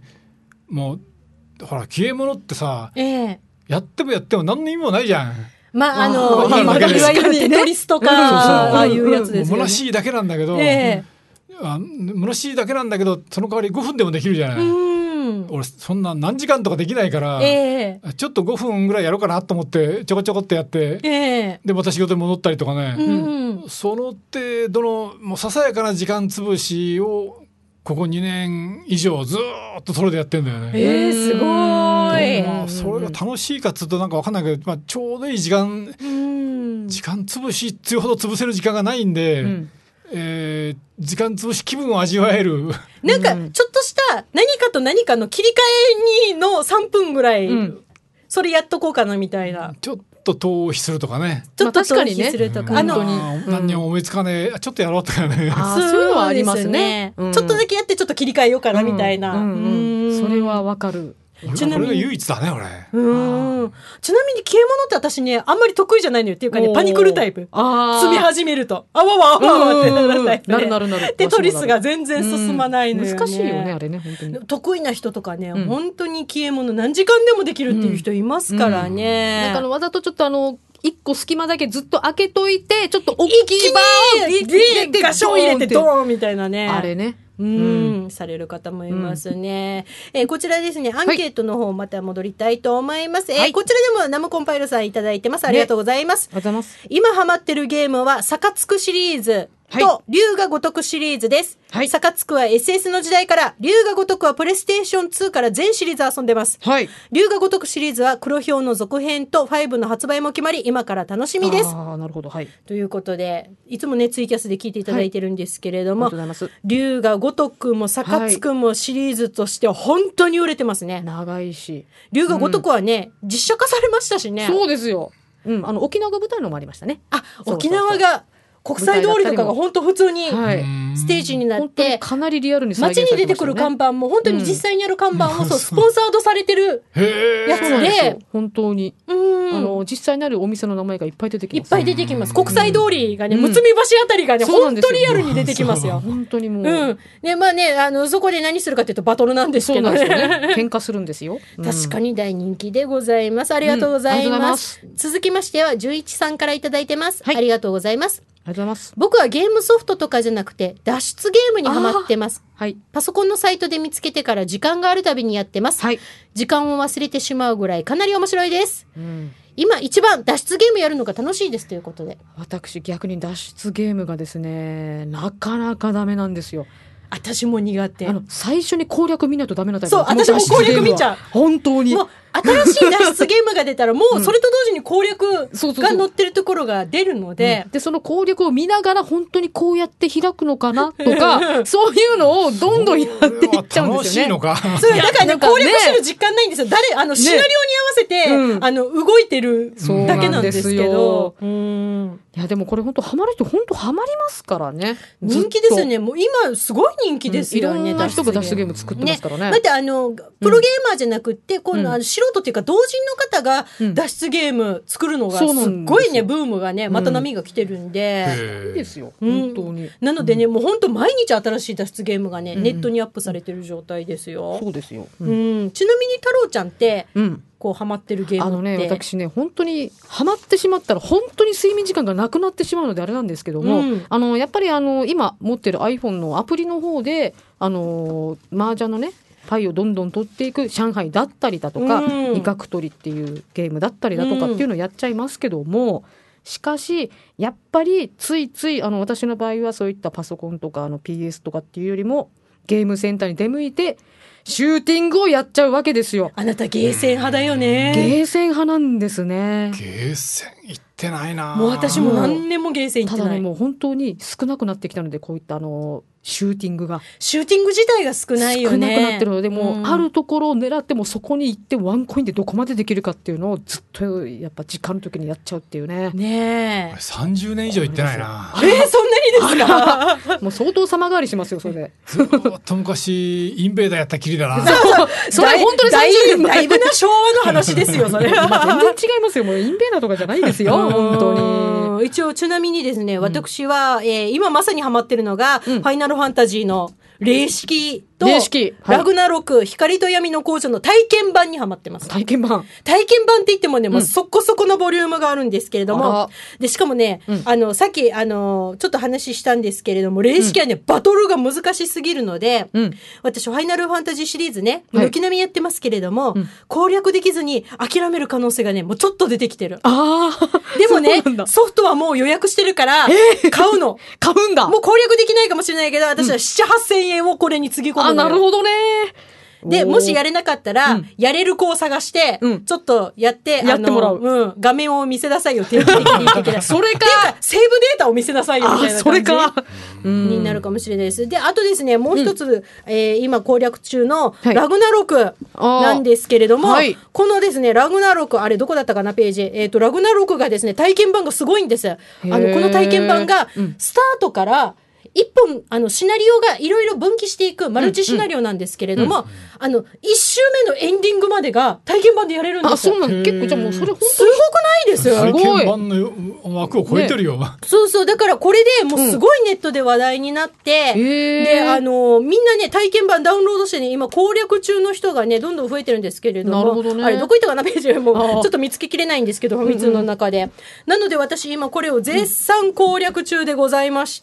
もうほら消え物ってさ、えー、やってもやっても何の意味もないじゃん。 まああのいわゆるテトリスとか、ね、ああいうやつですよね。 虚しいだけなんだけど、えー、あ虚しいだけなんだけどその代わりごふんでもできるじゃない。うん俺そんな何時間とかできないから、えー、ちょっとごふんぐらいやろうかなと思ってちょこちょこってやって、えー、でまた仕事に戻ったりとかね、うん、その程度のもうささやかな時間つぶしをここにねん以上ずっとそれでやってんだよね。 えー、すごい。 まあ、それが楽しいかっつうとなんか分かんないけど、まあ、ちょうどいい時間、うん、時間つぶしっていうほど潰せる時間がないんで、うんえー、時間つぶし気分を味わえるなんかちょっとした何かと何かの切り替えにのさんぷんぐらい、うん、それやっとこうかなみたいな。 ちょっと逃避するとかね。 ちょっと逃避するとか、 まあ、確かにね、あの何にも思いつかねえ、ちょっとやろうとかね。 あそういうのはありますね、 うん、ちょっとだけやってちょっと切り替えようかなみたいな、うんうんうん、それはわかる。 ちなみにこれが唯一だね俺。 うんちなみに消え物って私ねあんまり得意じゃないのよっていうかねパニクるタイプ。積み始めるとあわわあわわってなるタイプで、 なるなるなる。 テトリスが全然進まないのよね。 難しいよねあれね本当に。 得意な人とかね、うん、本当に消え物何時間でもできるっていう人いますからね。 うんうん、なんかあのわざとちょっとあの一個隙間だけずっと開けといて、ちょっと大きいバーン一気にガション入れてドーンみたいなね。 あれね。 うん、うん、される方もいますね、うん、えー、こちらですね、アンケートの方また戻りたいと思います、はい、えー、こちらでもナムコンパイルさんいただいてます。ありがとうございます、 ね、ありがとうございます。 今ハマってるゲームはサカツクシリーズと龍が如くシリーズです。はい、サカツクは エスエス の時代から、龍が如くはプレイステーションツーから全シリーズ遊んでます。はい。龍が如くシリーズは黒豹の続編とファイブの発売も決まり、今から楽しみです。 ああ、なるほど。はい。 ということで、いつもね、ツイキャスで聞いていただいてるんですけれども、 はい、ありがとうございます。 龍が如くもサカツクもシリーズとして本当に売れてますね。 長いし。 龍が如くはね、うん、実写化されましたしね。 そうですよ。うん、あの、沖縄が舞台のもありましたね。 あ、沖縄が。国際通りとかが本当普通にステージになって、 かなりリアルに再現されてましたね。街に出てくる看板も本当に実際にある看板をそうスポンサードされてるやつで、 本当にあの実際にあるお店の名前がいっぱい出てきます。 いっぱい出てきます。国際通りがね、むつみ橋あたりがね、本当リアルに出てきますよ。 本当にもう。 うん。で、まあね、あの、そこで何するかというとバトルなんですけどね。 喧嘩するんですよ。 確かに大人気でございます。ありがとうございます。続きましては、じゅういちさんからいただいてます。ありがとうございます。 ありがとうございます。 僕はゲームソフトとかじゃなくて脱出ゲームにハマってます。はい。パソコンのサイトで見つけてから時間があるたびにやってます。はい。時間を忘れてしまうぐらいかなり面白いです。うん。今一番脱出ゲームやるのが楽しいですということで。 私逆に脱出ゲームがですね、なかなかダメなんですよ。 私も苦手。 あの、最初に攻略見ないとダメなタイプ。 そう、私も攻略見ちゃう。 本当に。 もう新しい脱出ゲームが出たらもうそれと同時に攻略が載ってるところが出るので、 でその攻略を見ながら本当にこうやって開くのかなとかそういうのをどんどんやっていっちゃうんですよね。楽しいのか。 そうだからね、攻略してる実感ないんですよ。誰あのシナリオに合わせて、ね、うん、あの動いてるだけなんですけど。 うん、いやでもこれ本当ハマる人本当ハマりますからね。 人気ですよね。もう今すごい人気ですよね。 うん、いろんな人が脱出ゲーム作ってますからね。 ね、だってあのプロゲーマーじゃなくって今度あの素人っていうか同人の方が脱出ゲーム作るのがすっごいね、ブームがねまた波が来てるんで、 うん、いいですよ本当に、うん、 なのでね、もう本当毎日新しい脱出ゲームがね、うん、ネットにアップされてる状態ですよ。 そうですよ、 うんうん、ちなみに太郎ちゃんって、うん、こうハマってるゲームって、あのね、私ね本当にハマってしまったら本当に睡眠時間がなくなってしまうのであれなんですけども、うん、あのやっぱりあの今持ってる iPhone のアプリの方であの麻雀のねパイをどんどん取っていく上海だったりだとか、うん、威嚇取りっていうゲームだったりだとかっていうのをやっちゃいますけども、うん、しかしやっぱりついついあの私の場合はそういったパソコンとかあの ピーエス とかっていうよりもゲームセンターに出向いてシューティングをやっちゃうわけですよ。 あなたゲーセン派だよね。 ゲーセン派なんですね。 ゲーセン行ってないな。 もう私も何年もゲーセン行ってない。 ただねもう本当に少なくなってきたのでこういったあのシューティングがシューティング自体が少ないよね。 少なくなってるのでもう、うん、あるところを狙ってもそこに行ってワンコインでどこまでできるかっていうのをずっとやっぱ時間の時にやっちゃうっていうね。 ねえ。 さんじゅうねん以上行ってないな。 えー、そんなにですか。 もう相当様変わりしますよそれで。 ずっと昔インベーダーやったきりだな。 それ本当にさんじゅうねんだいぶな昭和の話ですよそれ。 まあ、全然違いますよ。もうインベーダーとかじゃないですよ本当に。 一応ちなみにですね、私は、えー、今まさにハマってるのが、うん、ファイナルファンタジーの霊式と霊式、 はい、ラグナロク光と闇の皇女の体験版にハマってます。 体験版体験版って言ってもね、うん、もうそこそこのボリュームがあるんですけれども、でしかもね、うん、あのさっきあのちょっと話したんですけれども霊式はね、うん、バトルが難しすぎるので、うん、私ファイナルファンタジーシリーズね軒並みやってますけれども、はい、攻略できずに諦める可能性がねもうちょっと出てきてる。 あでもねソフトはもう予約してるから買うの。 買うんだ。 もう攻略できないかもしれないけど私はなな、はっせんえんをこれにつぎ込むのよ。 あ、なるほどね。 で、もしやれなかったら、うん、やれる子を探して、うん、ちょっとやって、 やってもらう。 うん、画面を見せなさいよ、定期的に言ってきて。 それか。 セーブデータを見せなさいよ、みたいな感じ。 それか。 になるかもしれないです。で、あとですね、もう一つ、うん、えー、今攻略中のラグナロクなんですけれども、はい、このですね、ラグナロク、あれどこだったかな、ページ。えっと、ラグナロクがですね、体験版がすごいんです。あの、この体験版が、スタートから、一本、あの、シナリオがいろいろ分岐していくマルチシナリオなんですけれども、うんうん、 あの一周目のエンディングまでが体験版でやれるんですよ。 あ、そうなの。結構じゃあもうそれ本当にすごくないですよ。 体験版の枠を超えてるよ、ね、 そうそう、だからこれでもうすごいネットで話題になって、うん、であのみんなね体験版ダウンロードしてね今攻略中の人がねどんどん増えてるんですけれども、 なるほどね、 あれどこ行ったかなページもちょっと見つけきれないんですけどファミ通の中で、うんうん、なので私今これを絶賛攻略中でございまして、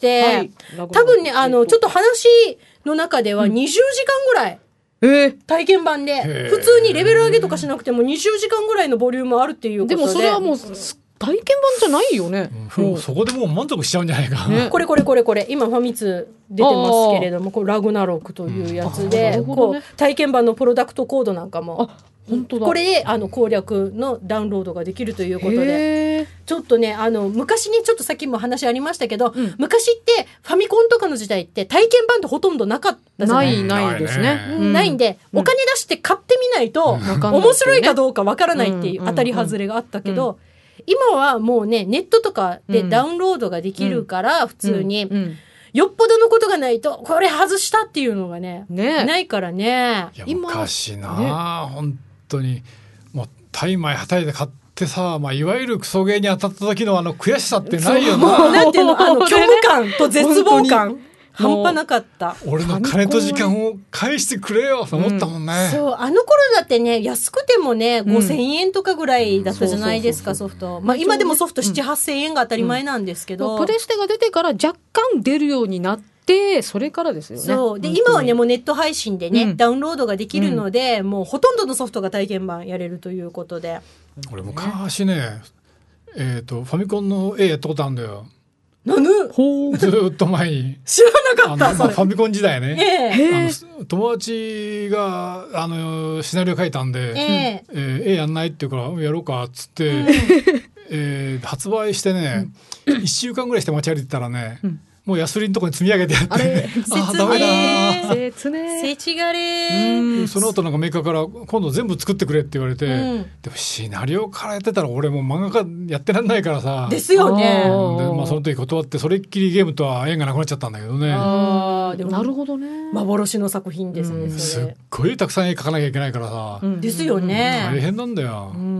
うんはい、多分ねあのちょっと話の中ではにじゅうじかんぐらい、うんえー、体験版で普通にレベル上げとかしなくてもにじゅうじかんぐらいのボリュームあるっていうことで。 でもそれはもう体験版じゃないよね、 うん、そこでもう満足しちゃうんじゃないか、 ね、これこれこれこれ今ファミ通出てますけれどもこれラグナロクというやつで、うんね、こう体験版のプロダクトコードなんかも本当だこれであの攻略のダウンロードができるということでちょっとねあの昔にちょっとさっきも話ありましたけど、うん、昔ってファミコンとかの時代って体験版ってほとんどなかったじゃないないないですね、 うん、ないんで、うん、お金出して買ってみないと、うん、面白いかどうかわからないっていう当たり外れがあったけど、うんうんうん今はもうねネットとかでダウンロードができるから、うん、普通に、うんうん、よっぽどのことがないとこれ外したっていうのが ね, ねないからね。 いや昔な、ね、本当にもうタイマイはたいて買ってさ、まあ、いわゆるクソゲーに当たった時のあの悔しさってないよな。 もうなんていうのあの虚無感と絶望感半端なかった。 俺の金と時間を返してくれよと思ったもんね、 うん、そうあの頃だってね安くてもねごせんえんとかぐらいだったじゃないですか、うん、ソフト、まあ、今でもソフト ななはっせんえんが当たり前なんですけど、 うん、プレステが出てから若干出るようになってそれからですよね。 そうで今はねもうネット配信でね、うん、ダウンロードができるので、うん、もうほとんどのソフトが体験版やれるということで。 俺昔ねえーとファミコンの A やったことあるんだよ。 なぬずっと前に知らなかった。 あの、まあ、ファミコン時代ね、 えー、あの友達があのシナリオ書いたんで、えーえー、絵やんないって言うからやろうかっつって、うんえー、発売してね、うん、いっしゅうかんぐらいして街歩いてたらね、うんもうヤスリのとこに積み上げてやってあれあダメだせねせちがれその後なんかメーカーから今度全部作ってくれって言われて、うん、でもシナリオからやってたら俺もう漫画家やってらんないからさですよねで、まあ、その時断ってそれっきりゲームとは縁がなくなっちゃったんだけどね。 あでもなるほどね幻の作品ですね、うん、それすっごいたくさん絵描かなきゃいけないからさ、 うん、ですよね、 大変なんだよ、 うん、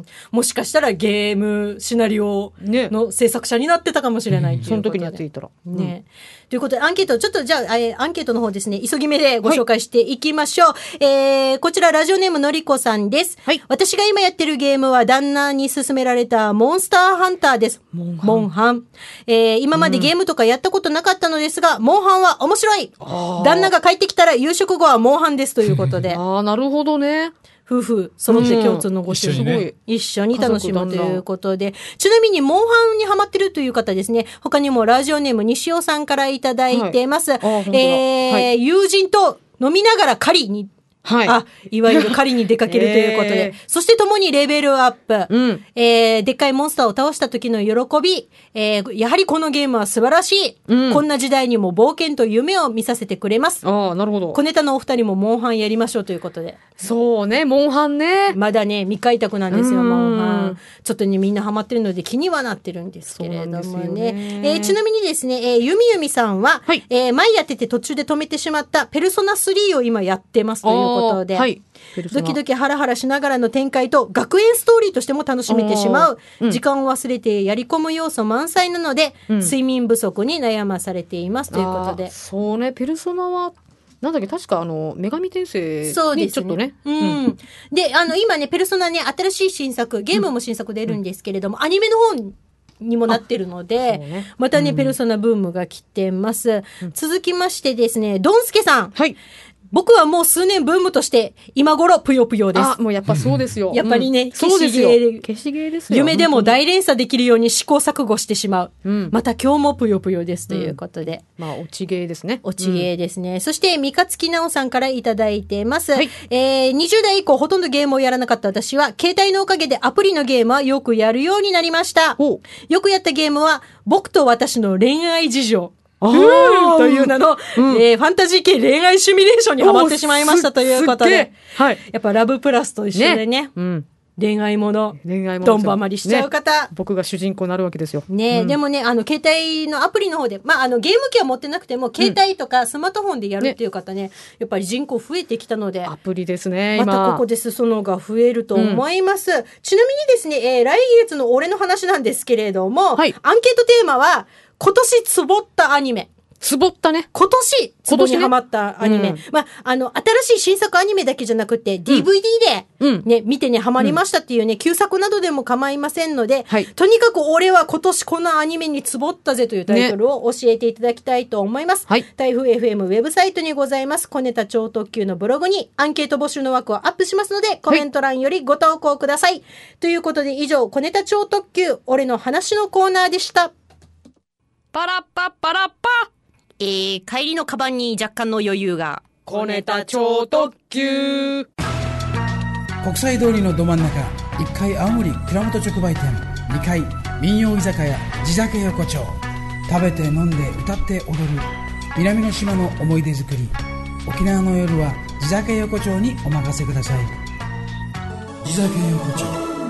もしかしたらゲームシナリオの制作者になってたかもしれないっていうことで、 うん、その時にやっていたら、 ねうん、ということでアンケートちょっとじゃあアンケートの方ですね急ぎ目でご紹介していきましょう、はい、えー、こちらラジオネームのりこさんです、はい、私が今やってるゲームは旦那に勧められたモンスターハンターです。モンハン、モンハン、えー、今までゲームとかやったことなかったのですが、うん、モンハンは面白い。旦那が帰ってきたら夕食後はモンハンですということでああなるほどね。 夫婦揃って共通のご趣味、うん、一緒にね、一緒に楽しむということで、ちなみにモンハンにハマってるという方ですね、他にもラジオネーム西尾さんからいただいてます、はい、えーはい、友人と飲みながら狩りにはい。あ、いわゆる狩りに出かけるということで。えー、そして共にレベルアップ。うん。えー、でっかいモンスターを倒した時の喜び。えー、やはりこのゲームは素晴らしい。うん。こんな時代にも冒険と夢を見させてくれます。 ああ、なるほど。 小ネタのお二人もモンハンやりましょうということで。 そうね、モンハンね。 まだね、未開拓なんですよ、モンハン。ちょっとね、みんなハマってるので気にはなってるんですけれどもね。ねえー、ちなみにですね、えー、ゆみゆみさんは、はい、えー、前やってて途中で止めてしまったペルソナスリーを今やってますということで。はい。ドキドキハラハラしながらの展開と学園ストーリーとしても楽しめてしまう、うん、時間を忘れてやり込む要素満載なので、うん、睡眠不足に悩まされていますということで。 そうね、ペルソナはなんだっけ、確かあの女神転生にちょっと ね, ね、うんうん、であの今ねペルソナね新しい新作ゲームも新作出るんですけれども、うん、アニメの方にもなってるので、ね、またね、うん、ペルソナブームが来てます、うん、続きましてですね、ドンスケさん、はい、僕はもう数年ブームとして今頃ぷよぷよです。 あ、もうやっぱそうですよ。 やっぱりね、うん、 消しゲー、消しゲーですよ。 夢でも大連鎖できるように試行錯誤してしまう。うん、また今日もぷよぷよですということで。 うん、まあ、落ちゲーですね。 落ちゲーですね。うん、そして、三日月直さんからいただいてます。はい、えー、にじゅう代以降ほとんどゲームをやらなかった私は、携帯のおかげでアプリのゲームはよくやるようになりました。よくやったゲームは、僕と私の恋愛事情。という名の、うんえー、ファンタジー系恋愛シミュレーションにハマってしまいましたということで、はい、やっぱラブプラスと一緒でね、ねうん、 恋愛もの。 恋愛もの。 どんばまりしちゃう方。 ね、僕が主人公になるわけですよ。 ね、 うん、 でもね、あの、携帯のアプリの方で、まあ、あの、ゲーム機は持ってなくても、携帯とかスマートフォンでやるっていう方ね、ねやっぱり人口増えてきたので。 アプリですね、今。 またここで裾野が増えると思います。うん、ちなみにですね、えー、来月の俺の話なんですけれども、はい、アンケートテーマは、今年ツボったアニメ。 ツボったね。 今年、ツボにハマったアニメ。ね、うん、まあ、あの、新しい新作アニメだけじゃなくて、ディーブイディー で、ね、うん、見てね、ハマりましたっていうね、旧作などでも構いませんので、はい、とにかく俺は今年このアニメにツボったぜというタイトルを教えていただきたいと思います。ね、台風 エフエム ウェブサイトにございます、小ネタ超特急のブログにアンケート募集の枠をアップしますので、コメント欄よりご投稿ください。はい、ということで、以上、小ネタ超特急、俺の話のコーナーでした。 パラッパッパラッパえー、帰りのカバンに若干の余裕が。 小ネタ超特急。 国際通りのど真ん中、いっかい青森蔵元直売店、にかい民謡居酒屋地酒横丁。食べて飲んで歌って踊る南の島の思い出作り。沖縄の夜は地酒横丁にお任せください。地酒横丁。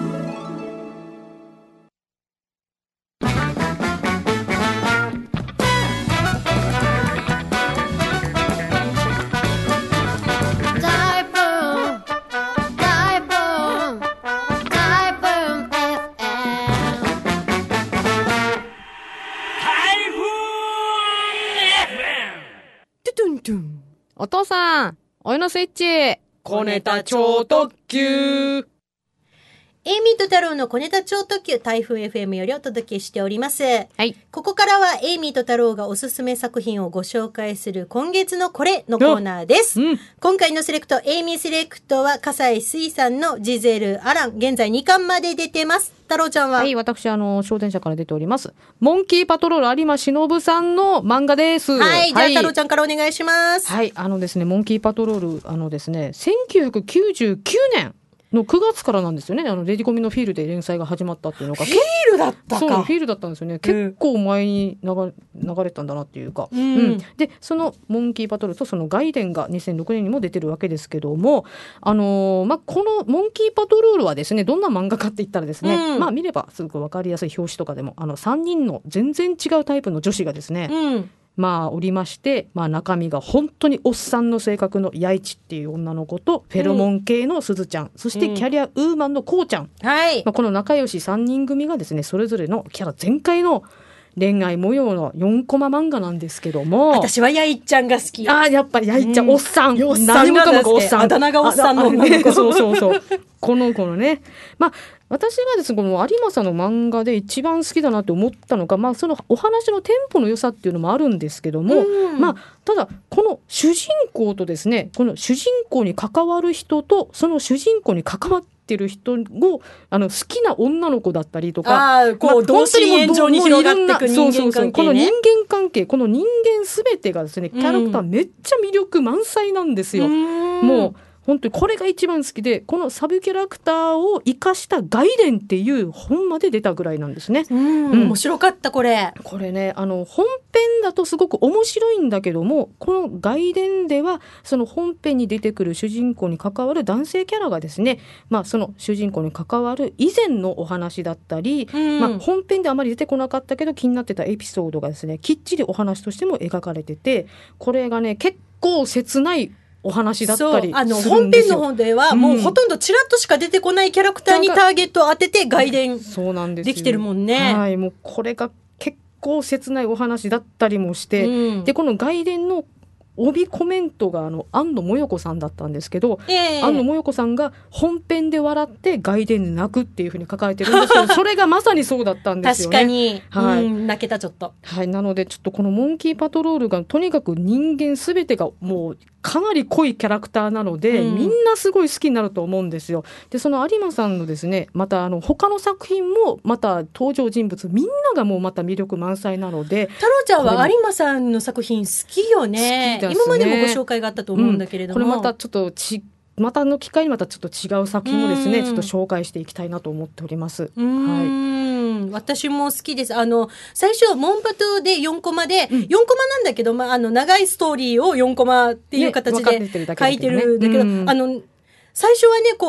お父さん、お湯のスイッチ。 小ネタ超特急。 エイミーと太郎の小ネタ超特急、台風 エフエム よりお届けしております。はい。ここからはエイミーと太郎がおすすめ作品をご紹介する今月のこれのコーナーです。うん、今回のセレクト、エイミーセレクトは笠井水さんのジゼル・アラン。現在にかんまで出てます。太郎ちゃんは？ はい、私、あの、商店社から出ております。モンキーパトロール有馬忍さんの漫画です。 はい、じゃあ、太郎ちゃんからお願いします。 はい、あのですね、モンキーパトロール、あのですね、せんきゅうひゃくきゅうじゅうきゅうねんのくがつからなんですよね。あのレディコミのフィールで連載が始まったっていうのが。 フィールだったか。 そう、フィールだったんですよね。結構前に流れ、流れたんだなっていうか、うんうん。で、そのモンキーパトロールとそのガイデンがにせんろくねんにも出てるわけですけども、あのー、まあ、このモンキーパトロールはですね、どんな漫画かって言ったらですね、うん、まあ見ればすごくわかりやすい表紙とかでも、あのさんにんの全然違うタイプの女子がですね、うんまあおりまして、まあ中身が本当におっさんの性格のヤイチっていう女の子と、フェロモン系のスズちゃん、うん、そしてキャリアウーマンのコウちゃん。はい。まあこの仲良しさんにん組がですね、それぞれのキャラ全開の恋愛模様のよんコマ漫画なんですけども。 私はヤイちゃんが好き。 ああ、やっぱりヤイちゃん、うん、おっさん。 おっさんが大好き。あだ名がおっさんの女の子。 そうそうそう。この子のね。まあ、私がですね、この有馬さんの漫画で一番好きだなって思ったのが、まあ、そのお話のテンポの良さっていうのもあるんですけども、うん、まあ、ただ、この主人公とですね、この主人公に関わる人と、その主人公に関わってる人を、あの、好きな女の子だったりとか、 あこう、まあ、同心円状に広がっていく人間関係、ね。そうそうそう。 この人間関係、この人間すべてがですね、キャラクターめっちゃ魅力満載なんですよ。うん、もう、本当にこれが一番好きで、このサブキャラクターを生かした外伝っていう本まで出たぐらいなんですね。 うん、うん、面白かったこれ。 これね、あの本編だとすごく面白いんだけども、この外伝ではその本編に出てくる主人公に関わる男性キャラがですね、まあその主人公に関わる以前のお話だったり、うん、まあ本編であまり出てこなかったけど気になってたエピソードがですね、きっちりお話としても描かれてて、これがね結構切ないお話だったりするんですよ。 あの本編の本ではもうほとんどちらっとしか出てこないキャラクターにターゲットを当てて外伝できてるもんね。 はい、もうこれが結構切ないお話だったりもして、うん、でこの外伝の帯コメントがあの安野もよこさんだったんですけど、えー、安野もよこさんが本編で笑って外伝で泣くっていうふうに書かれてるんですけどそれがまさにそうだったんですよね。 確かに、 はい、 うん泣けたちょっと。 はい、なのでちょっとこのモンキーパトロールがとにかく人間すべてがもうかなり濃いキャラクターなので、うん、みんなすごい好きになると思うんですよ。でその有馬さんのですね、またあの他の作品もまた登場人物みんながもうまた魅力満載なので、 太郎ちゃんは有馬さんの作品好きよね。好きですね。今までもご紹介があったと思うんだけれども、 うん、これまたちょっとちまたの機会にまたちょっと違う作品をですね、ちょっと紹介していきたいなと思っております。 うん、はい、私も好きです。あの最初モンパトでよんコマで、うん、よんコマなんだけど、まあ、あの長いストーリーをよんコマっていう形で書いてるんだけど、ね、あの最初はねこう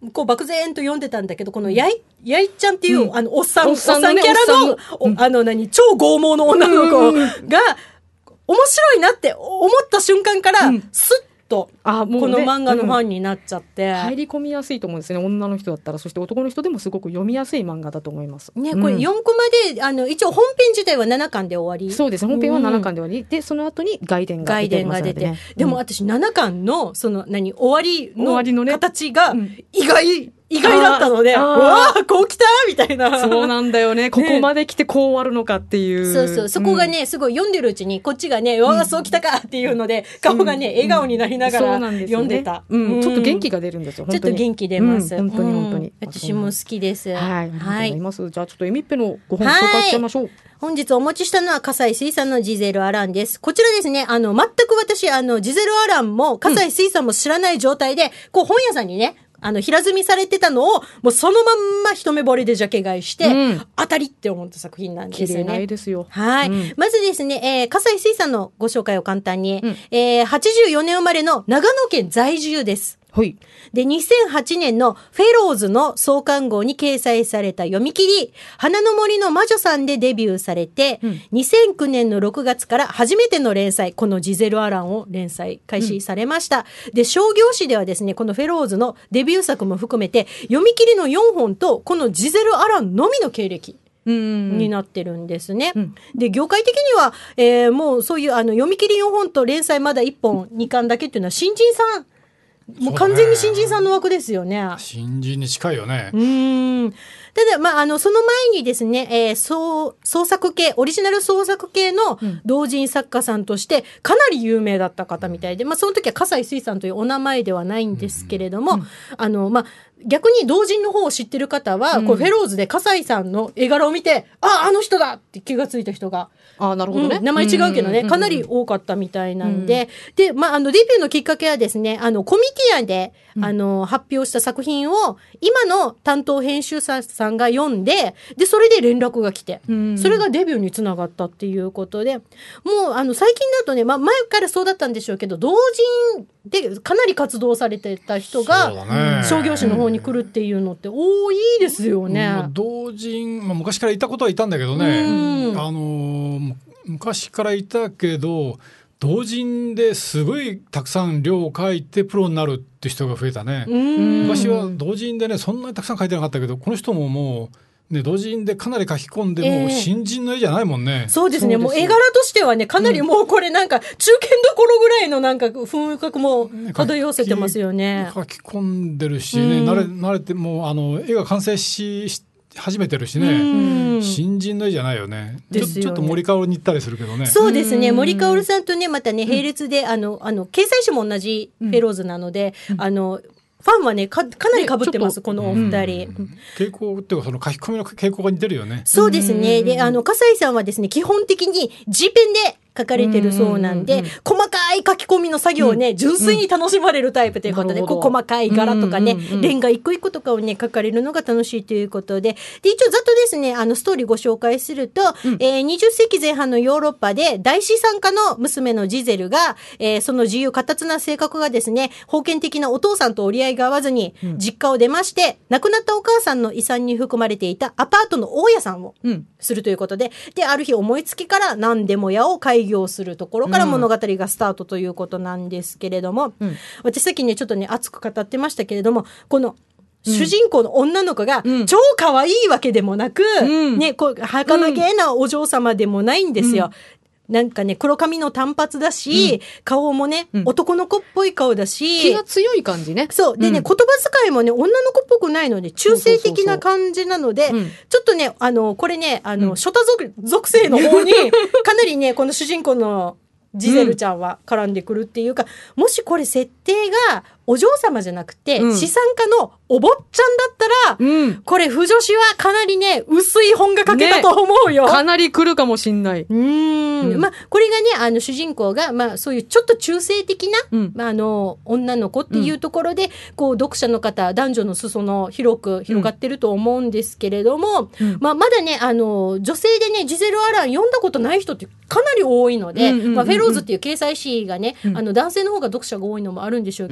こう漠然と読んでたんだけど、このやい、やいちゃんっていう、うん、あの、おっさん、 おっさんのね、 おっさんキャラの、 うん、 あの、何、超剛毛の女の子が、面白いなって思った瞬間から、うん、スッと、あ、もうね、この漫画のファンになっちゃって、うん、 入り込みやすいと思うんですね。女の人だったら、そして男の人でもすごく読みやすい漫画だと思います。 ね、これよんコマで、あの、一応本編自体はななかんで終わり。 そうです。本編はななかんで終わり。うん、で、その後に外伝が出てますので、ね。外伝が出て。 でも私ななかんの、その、何、終わりの形が、意外、意外だったので、うわー、こう来たみたいな。 そうなんだよね。ここまで来てこう終わるのかっていう。 そうそう。そこがね、すごい読んでるうちに、こっちがね、うわー、そう来たかっていうので、顔がね、笑顔になりながら読んでた。 うん。ちょっと元気が出るんですよ。 ちょっと元気出ます。 本当に本当に。 私も好きです。 はい。ありがとうございます。じゃあちょっとエミッペのご本紹介しちゃいましょう。 本日お持ちしたのは、笠井水産のジゼルアランです。こちらですね、あの、全く私、あの、ジゼルアランも、笠井水産も知らない状態で、こう、本屋さんにね、あの、平積みされてたのを、もうそのまんま一目惚れでジャケ買いして、うん、当たりって思った作品なんですよね。 綺麗な絵ですよ。 はい。うん、まずですね、えー、笠井水産のご紹介を簡単に、うん、えー、はちじゅうよねん生まれの長野県在住です。 はい。 で、にせんはちねんのフェローズの創刊号に掲載された読み切り、花の森の魔女さんでデビューされて、うん、にせんきゅうねんのろくがつから初めての連載、このジゼルアランを連載開始されました。うん、で、商業誌ではですね、このフェローズのデビュー作も含めて、読み切りのよんほんと、このジゼルアランのみの経歴。になってるんですね。うん、で、業界的には、えー、もうそういうあの読み切りよんほんと連載まだいっぽん、にかんだけっていうのは新人さん、もう完全に新人さんの枠ですよね。 新人に近いよね。 うーん。ただ、まあ、あの、その前にですね、えー、創、創作系、オリジナル創作系の同人作家さんとして、かなり有名だった方みたいで、まあ、その時は笠井水産というお名前ではないんですけれども、うん、あの、まあ、逆に同人の方を知ってる方は、うん、こうフェローズで笠井さんの絵柄を見て、あ、あの人だって気がついた人が。 あ、なるほどね。 うん、名前違うけどね、かなり多かったみたいなんで、うん、で、まあ、あの、デビューのきっかけはですね、あの、コミティアで、うん、あの、発表した作品を、今の担当編集者さんが読んで、で、それで連絡が来て、うん、それがデビューにつながったっていうことで、もう、あの、最近だとね、まあ、前からそうだったんでしょうけど、同人でかなり活動されてた人が、商業誌の方に来るっていうのって多いですよね。 うん、同人、まあ、昔からいたことはいたんだけどね、うん、あの、昔からいたけど、同人ですごいたくさん量を書いてプロになるって人が増えたね。昔は同人でね、そんなにたくさん書いてなかったけど、この人ももう、ね、同人でかなり書き込んで、もう新人の絵じゃないもんね。 えー、そうですね。もう絵柄としてはね、かなりもうこれなんか、中堅どころぐらいのなんか風格も漂せてますよね。 書き込んでるしね、慣れ、慣れて、もうあの、絵が完成し、し始めてるしね、新人の絵じゃないよね。ちょ、ちょっと森かおるに行ったりするけどね。 そうですね。森かおるさんとね、またね、並列で、あの、あの、掲載誌も同じフェローズなので、うん、あの、ファンはね、か、かなり被ってます、このお二人。 うん、傾向っていうか、その書き込みの傾向が似てるよね。 そうですね。で、あの、笠井さんはですね、基本的に G ペンで書かれてるそうなんで、細かい書き込みの作業をね、純粋に楽しまれるタイプということで、こう細かい柄とかね、レンガ一個一個とかをね、書かれるのが楽しいということで、で、一応ざっとですね、あの、ストーリーご紹介すると、うん、えー、にじゅっせいきぜん半のヨーロッパで、大資産家の娘のジゼルが、えー、その自由闊達な性格がですね、封建的なお父さんと折り合いが合わずに、実家を出まして、亡くなったお母さんの遺産に含まれていたアパートの大家さんをするということで、で、ある日思いつきから何でも屋を開業するところから物語がスタートということなんですけれども、うん、私さっきねちょっとね熱く語ってましたけれども、この主人公の女の子が超可愛いわけでもなく、うん、ね、こう儚げなお嬢様でもないんですよ。うん、なんかね、黒髪の短髪だし、うん、顔もね、うん、男の子っぽい顔だし。 気が強い感じね。 そう。でね、うん、言葉遣いもね、女の子っぽくないので、中性的な感じなので、ちょっとね、あの、これね、あの、うん、初多属、属性の方に、かなりね、この主人公のジゼルちゃんは絡んでくるっていうか、うん、もしこれ設定がお嬢様じゃなくて、うん、資産家のお坊ちゃんだったら、うん、これ、不女子はかなりね、薄い本が書けたと思うよ。 ね、かなり来るかもしんない。 うーん。うん、まあ、これがね、あの、主人公が、まあ、そういうちょっと中性的な、うん、まあ、あの、女の子っていうところで、うん、こう、読者の方、男女の裾野広く広がってると思うんですけれども、うん、まあ、まだね、あの、女性でね、ジゼル・アラン読んだことない人ってかなり多いので、うんうんうんうん、まあ、フェローズっていう掲載誌がね、うん、あの、男性の方が読者が多いのもあるんでしょうけれども、うんうん、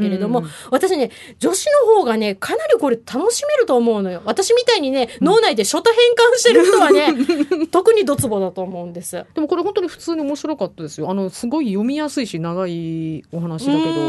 私ね女子の方がねかなりこれ楽しめると思うのよ。私みたいにね、うん、脳内で初多変換してる人はね特にドツボだと思うんです。 でもこれ本当に普通に面白かったですよ。あのすごい読みやすいし長いお話だけど、うん、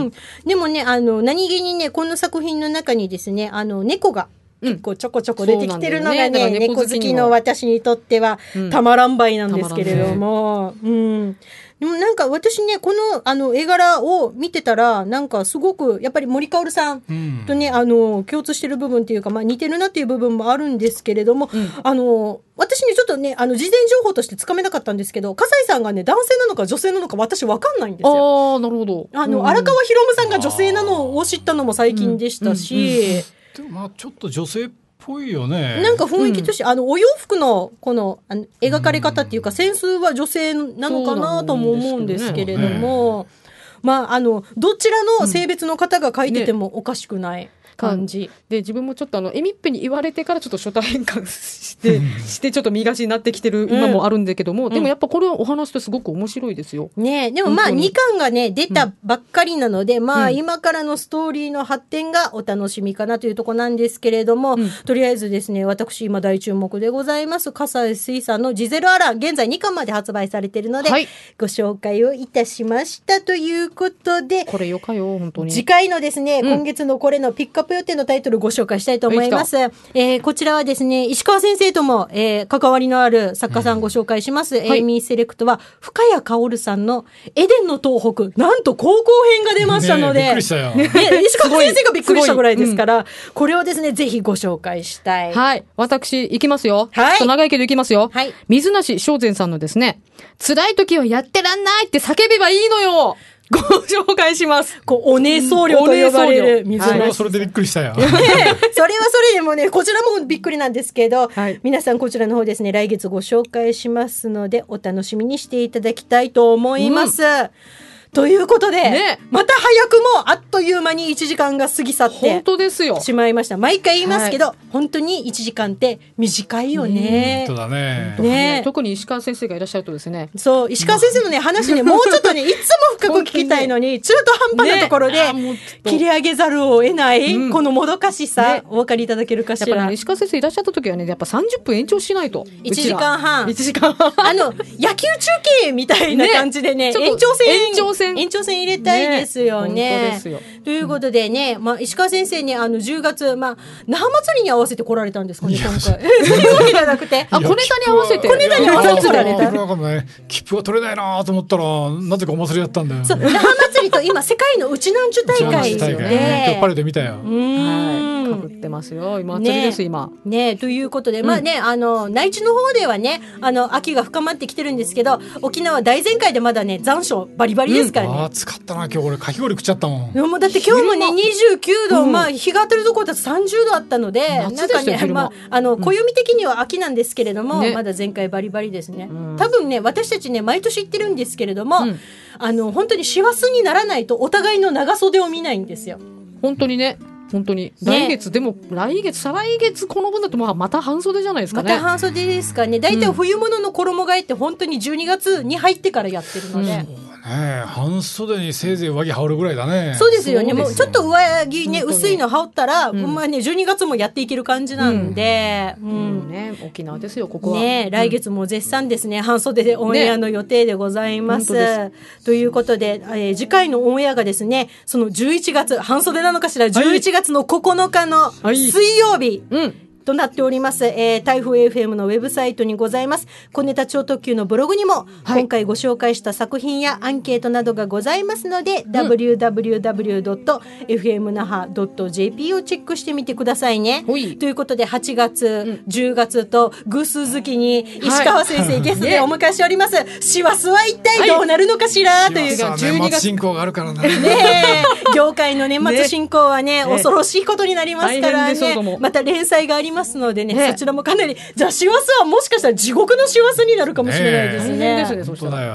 でもねあの何気にねこの作品の中にですねあの猫が結構ちょこちょこ出てきてるのがね、うん、ね猫好きの私にとってはたまらんばいなんですけれども、うん、でもなんか私ねこのあの絵柄を見てたらなんかすごくやっぱり森かおるさんとね、うん、あの共通してる部分っていうか、まあ、似てるなっていう部分もあるんですけれども、うん、あの私ねちょっとねあの事前情報としてつかめなかったんですけど笠井さんがね男性なのか女性なのか私分かんないんですよ。 あーなるほど。 あの、うん、荒川博夢さんが女性なのを知ったのも最近でしたし、うんうんうんでもまあちょっと女性っぽいよね。 なんか雰囲気として、うん、あのお洋服のこのあの描かれ方っていうか、うん、センスは女性なのかなとも思うんですけれども、ね、まああのどちらの性別の方が描いててもおかしくない、ね感じで自分もちょっとあのエミッペに言われてからちょっと初対変換してしてちょっと見がちになってきてる今もあるんだけども、うん、でもやっぱこれはお話とすごく面白いですよ、 ね、でもまあにかんがね出たばっかりなので、うん、まあ今からのストーリーの発展がお楽しみかなというところなんですけれども、うん、とりあえずですね私今大注目でございます笠井水産のジゼルアラン現在にかんまで発売されているので、はい、ご紹介をいたしましたということでこれよかよ本当に次回のですね、うん、今月のこれのピックアップ予定のタイトルご紹介したいと思います、えー、こちらはですね石川先生とも、えー、関わりのある作家さんご紹介します、うん、エイミーセレクトは深谷薫さんのエデンの東北なんと高校編が出ましたので、 ね、びっくりしたよ、 ね、石川先生がびっくりしたぐらいですから、うん、これをですねぜひご紹介したい。 はい私行きますよ、はい、ちょっと長いけど行きますよ、はい、水無正善さんのですね辛い時はやってらんないって叫べばいいのよご紹介します。 こうお姉僧侶と呼ばれる水無、 それはそれでびっくりしたよ。 それはそれでもねこちらもびっくりなんですけど、はい、皆さんこちらの方ですね来月ご紹介しますのでお楽しみにしていただきたいと思います、うんということで、ね、また早くもあっという間にいちじかんが過ぎ去って本当ですよしまいました。毎回言いますけど、はい、本当にいちじかんって短いよね。 本当だね。 ね特に石川先生がいらっしゃるとですねそう石川先生のね話ねもうちょっとねいつも深く聞きたいのに中途半端なところで、ね、切り上げざるを得ない、うん、このもどかしさ、ね、お分かりいただけるかしら。 やっぱり、ね、石川先生いらっしゃった時はねやっぱさんじゅっぷん延長しないといちじかんはんいちじかんはんあの野球中継みたいな感じでね延長戦延長戦延長戦入れたいですよね。ねということでね、まあ、石川先生にあのじゅうがつ、まあ、那覇祭りに合わせて来られたんですかね今回。そういうわけじゃなくてあ小ネタに合わせて小ネタに合わせて来られた。 切符が取れないなと思ったらなぜかお祭りやったんだよ。 そう那覇祭りと今世界のうちなんちゅ大会で、 ね、今日パレード見たよ。 はいかぶってますよ今祭りです、ね、今ねということで、うん、まあねあの内地の方ではねあの秋が深まってきてるんですけど沖縄大全開でまだね残暑バリバリですからね、うん、 暑かったな今日俺かき氷食っちゃったもん。 でもだって今日もねにじゅうきゅうど、うん、まあ日が当たるところだとさんじゅうどあったのでなんかね、まあ、あの暦的には秋なんですけれども、ね、まだ全開バリバリですね、うん、多分ね私たちね毎年行ってるんですけれども、うん、あの本当に師走にならないとお互いの長袖を見ないんですよ本当にね本当に来月、ね、でも来月再来月この分だとまた半袖じゃないですかね。 また半袖ですかね。だいたい冬物の衣替えって本当にじゅうにがつに入ってからやってるので、うんね、半袖にせいぜい上着羽織るぐらいだね。 そうですよね。もうちょっと上着ね薄いの羽織ったら、うんまあね、じゅうにがつもやっていける感じなんで、うんうんうんね、沖縄ですよここは、 ね、来月も絶賛ですね半袖でオンエアの予定でございます、ね、ということで、えー、次回のオンエアがですねそのじゅういちがつ半袖なのかしらじゅういちがつのここのかの水曜日、はいうんとなっております、えー、台風 エフエム のウェブサイトにございます小ネタ超特急のブログにも、はい、今回ご紹介した作品やアンケートなどがございますので、うん、ダブリューダブリューダブリュードットエフエム那覇ドットジェーピー をチェックしてみてくださいね。ということではちがつ、うん、じゅうがつと偶数月に石川先生、はい、ゲストでお迎えしております師走は一体どうなるのかしら、はい、というか年末進行があるからねね業界の年末進行はね、ね恐ろしいことになりますからねまた連載がありますのでね、ねそちらもかなりじゃあ師走はもしかしたら地獄の師走になるかもしれないですね。 ね本当だよ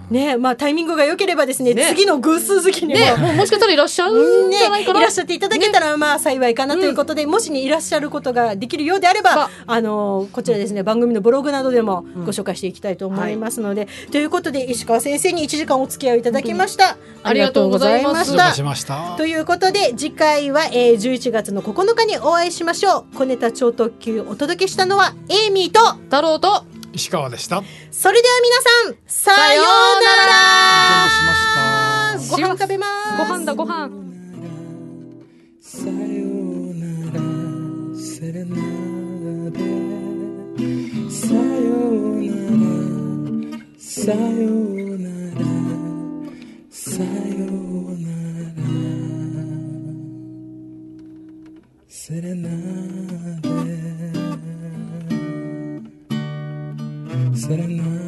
ね、まあタイミングが良ければですね、 ね次の偶数月にも、 ね、もうもしかしたらいらっしゃるんじゃないかな、 ね、いらっしゃっていただけたらまあ幸いかなということで、うん、もしねいらっしゃることができるようであれば、あのこちらですね、番組のブログなどでもご紹介していきたいと思いますので、うんはい、ということで石川先生にいちじかんお付き合いいただきました。 ありがとうございました。 しましたということで次回は、えー、じゅういちがつのここのかにお会いしましょう。小ネタ超特急お届けしたのはエイミーと太郎と石川でした。 それでは皆さんさようなら。ご飯食べます。 ご飯だご飯。 さようならセレナーデ、さようならさようならさようならセレナーデセレナーデ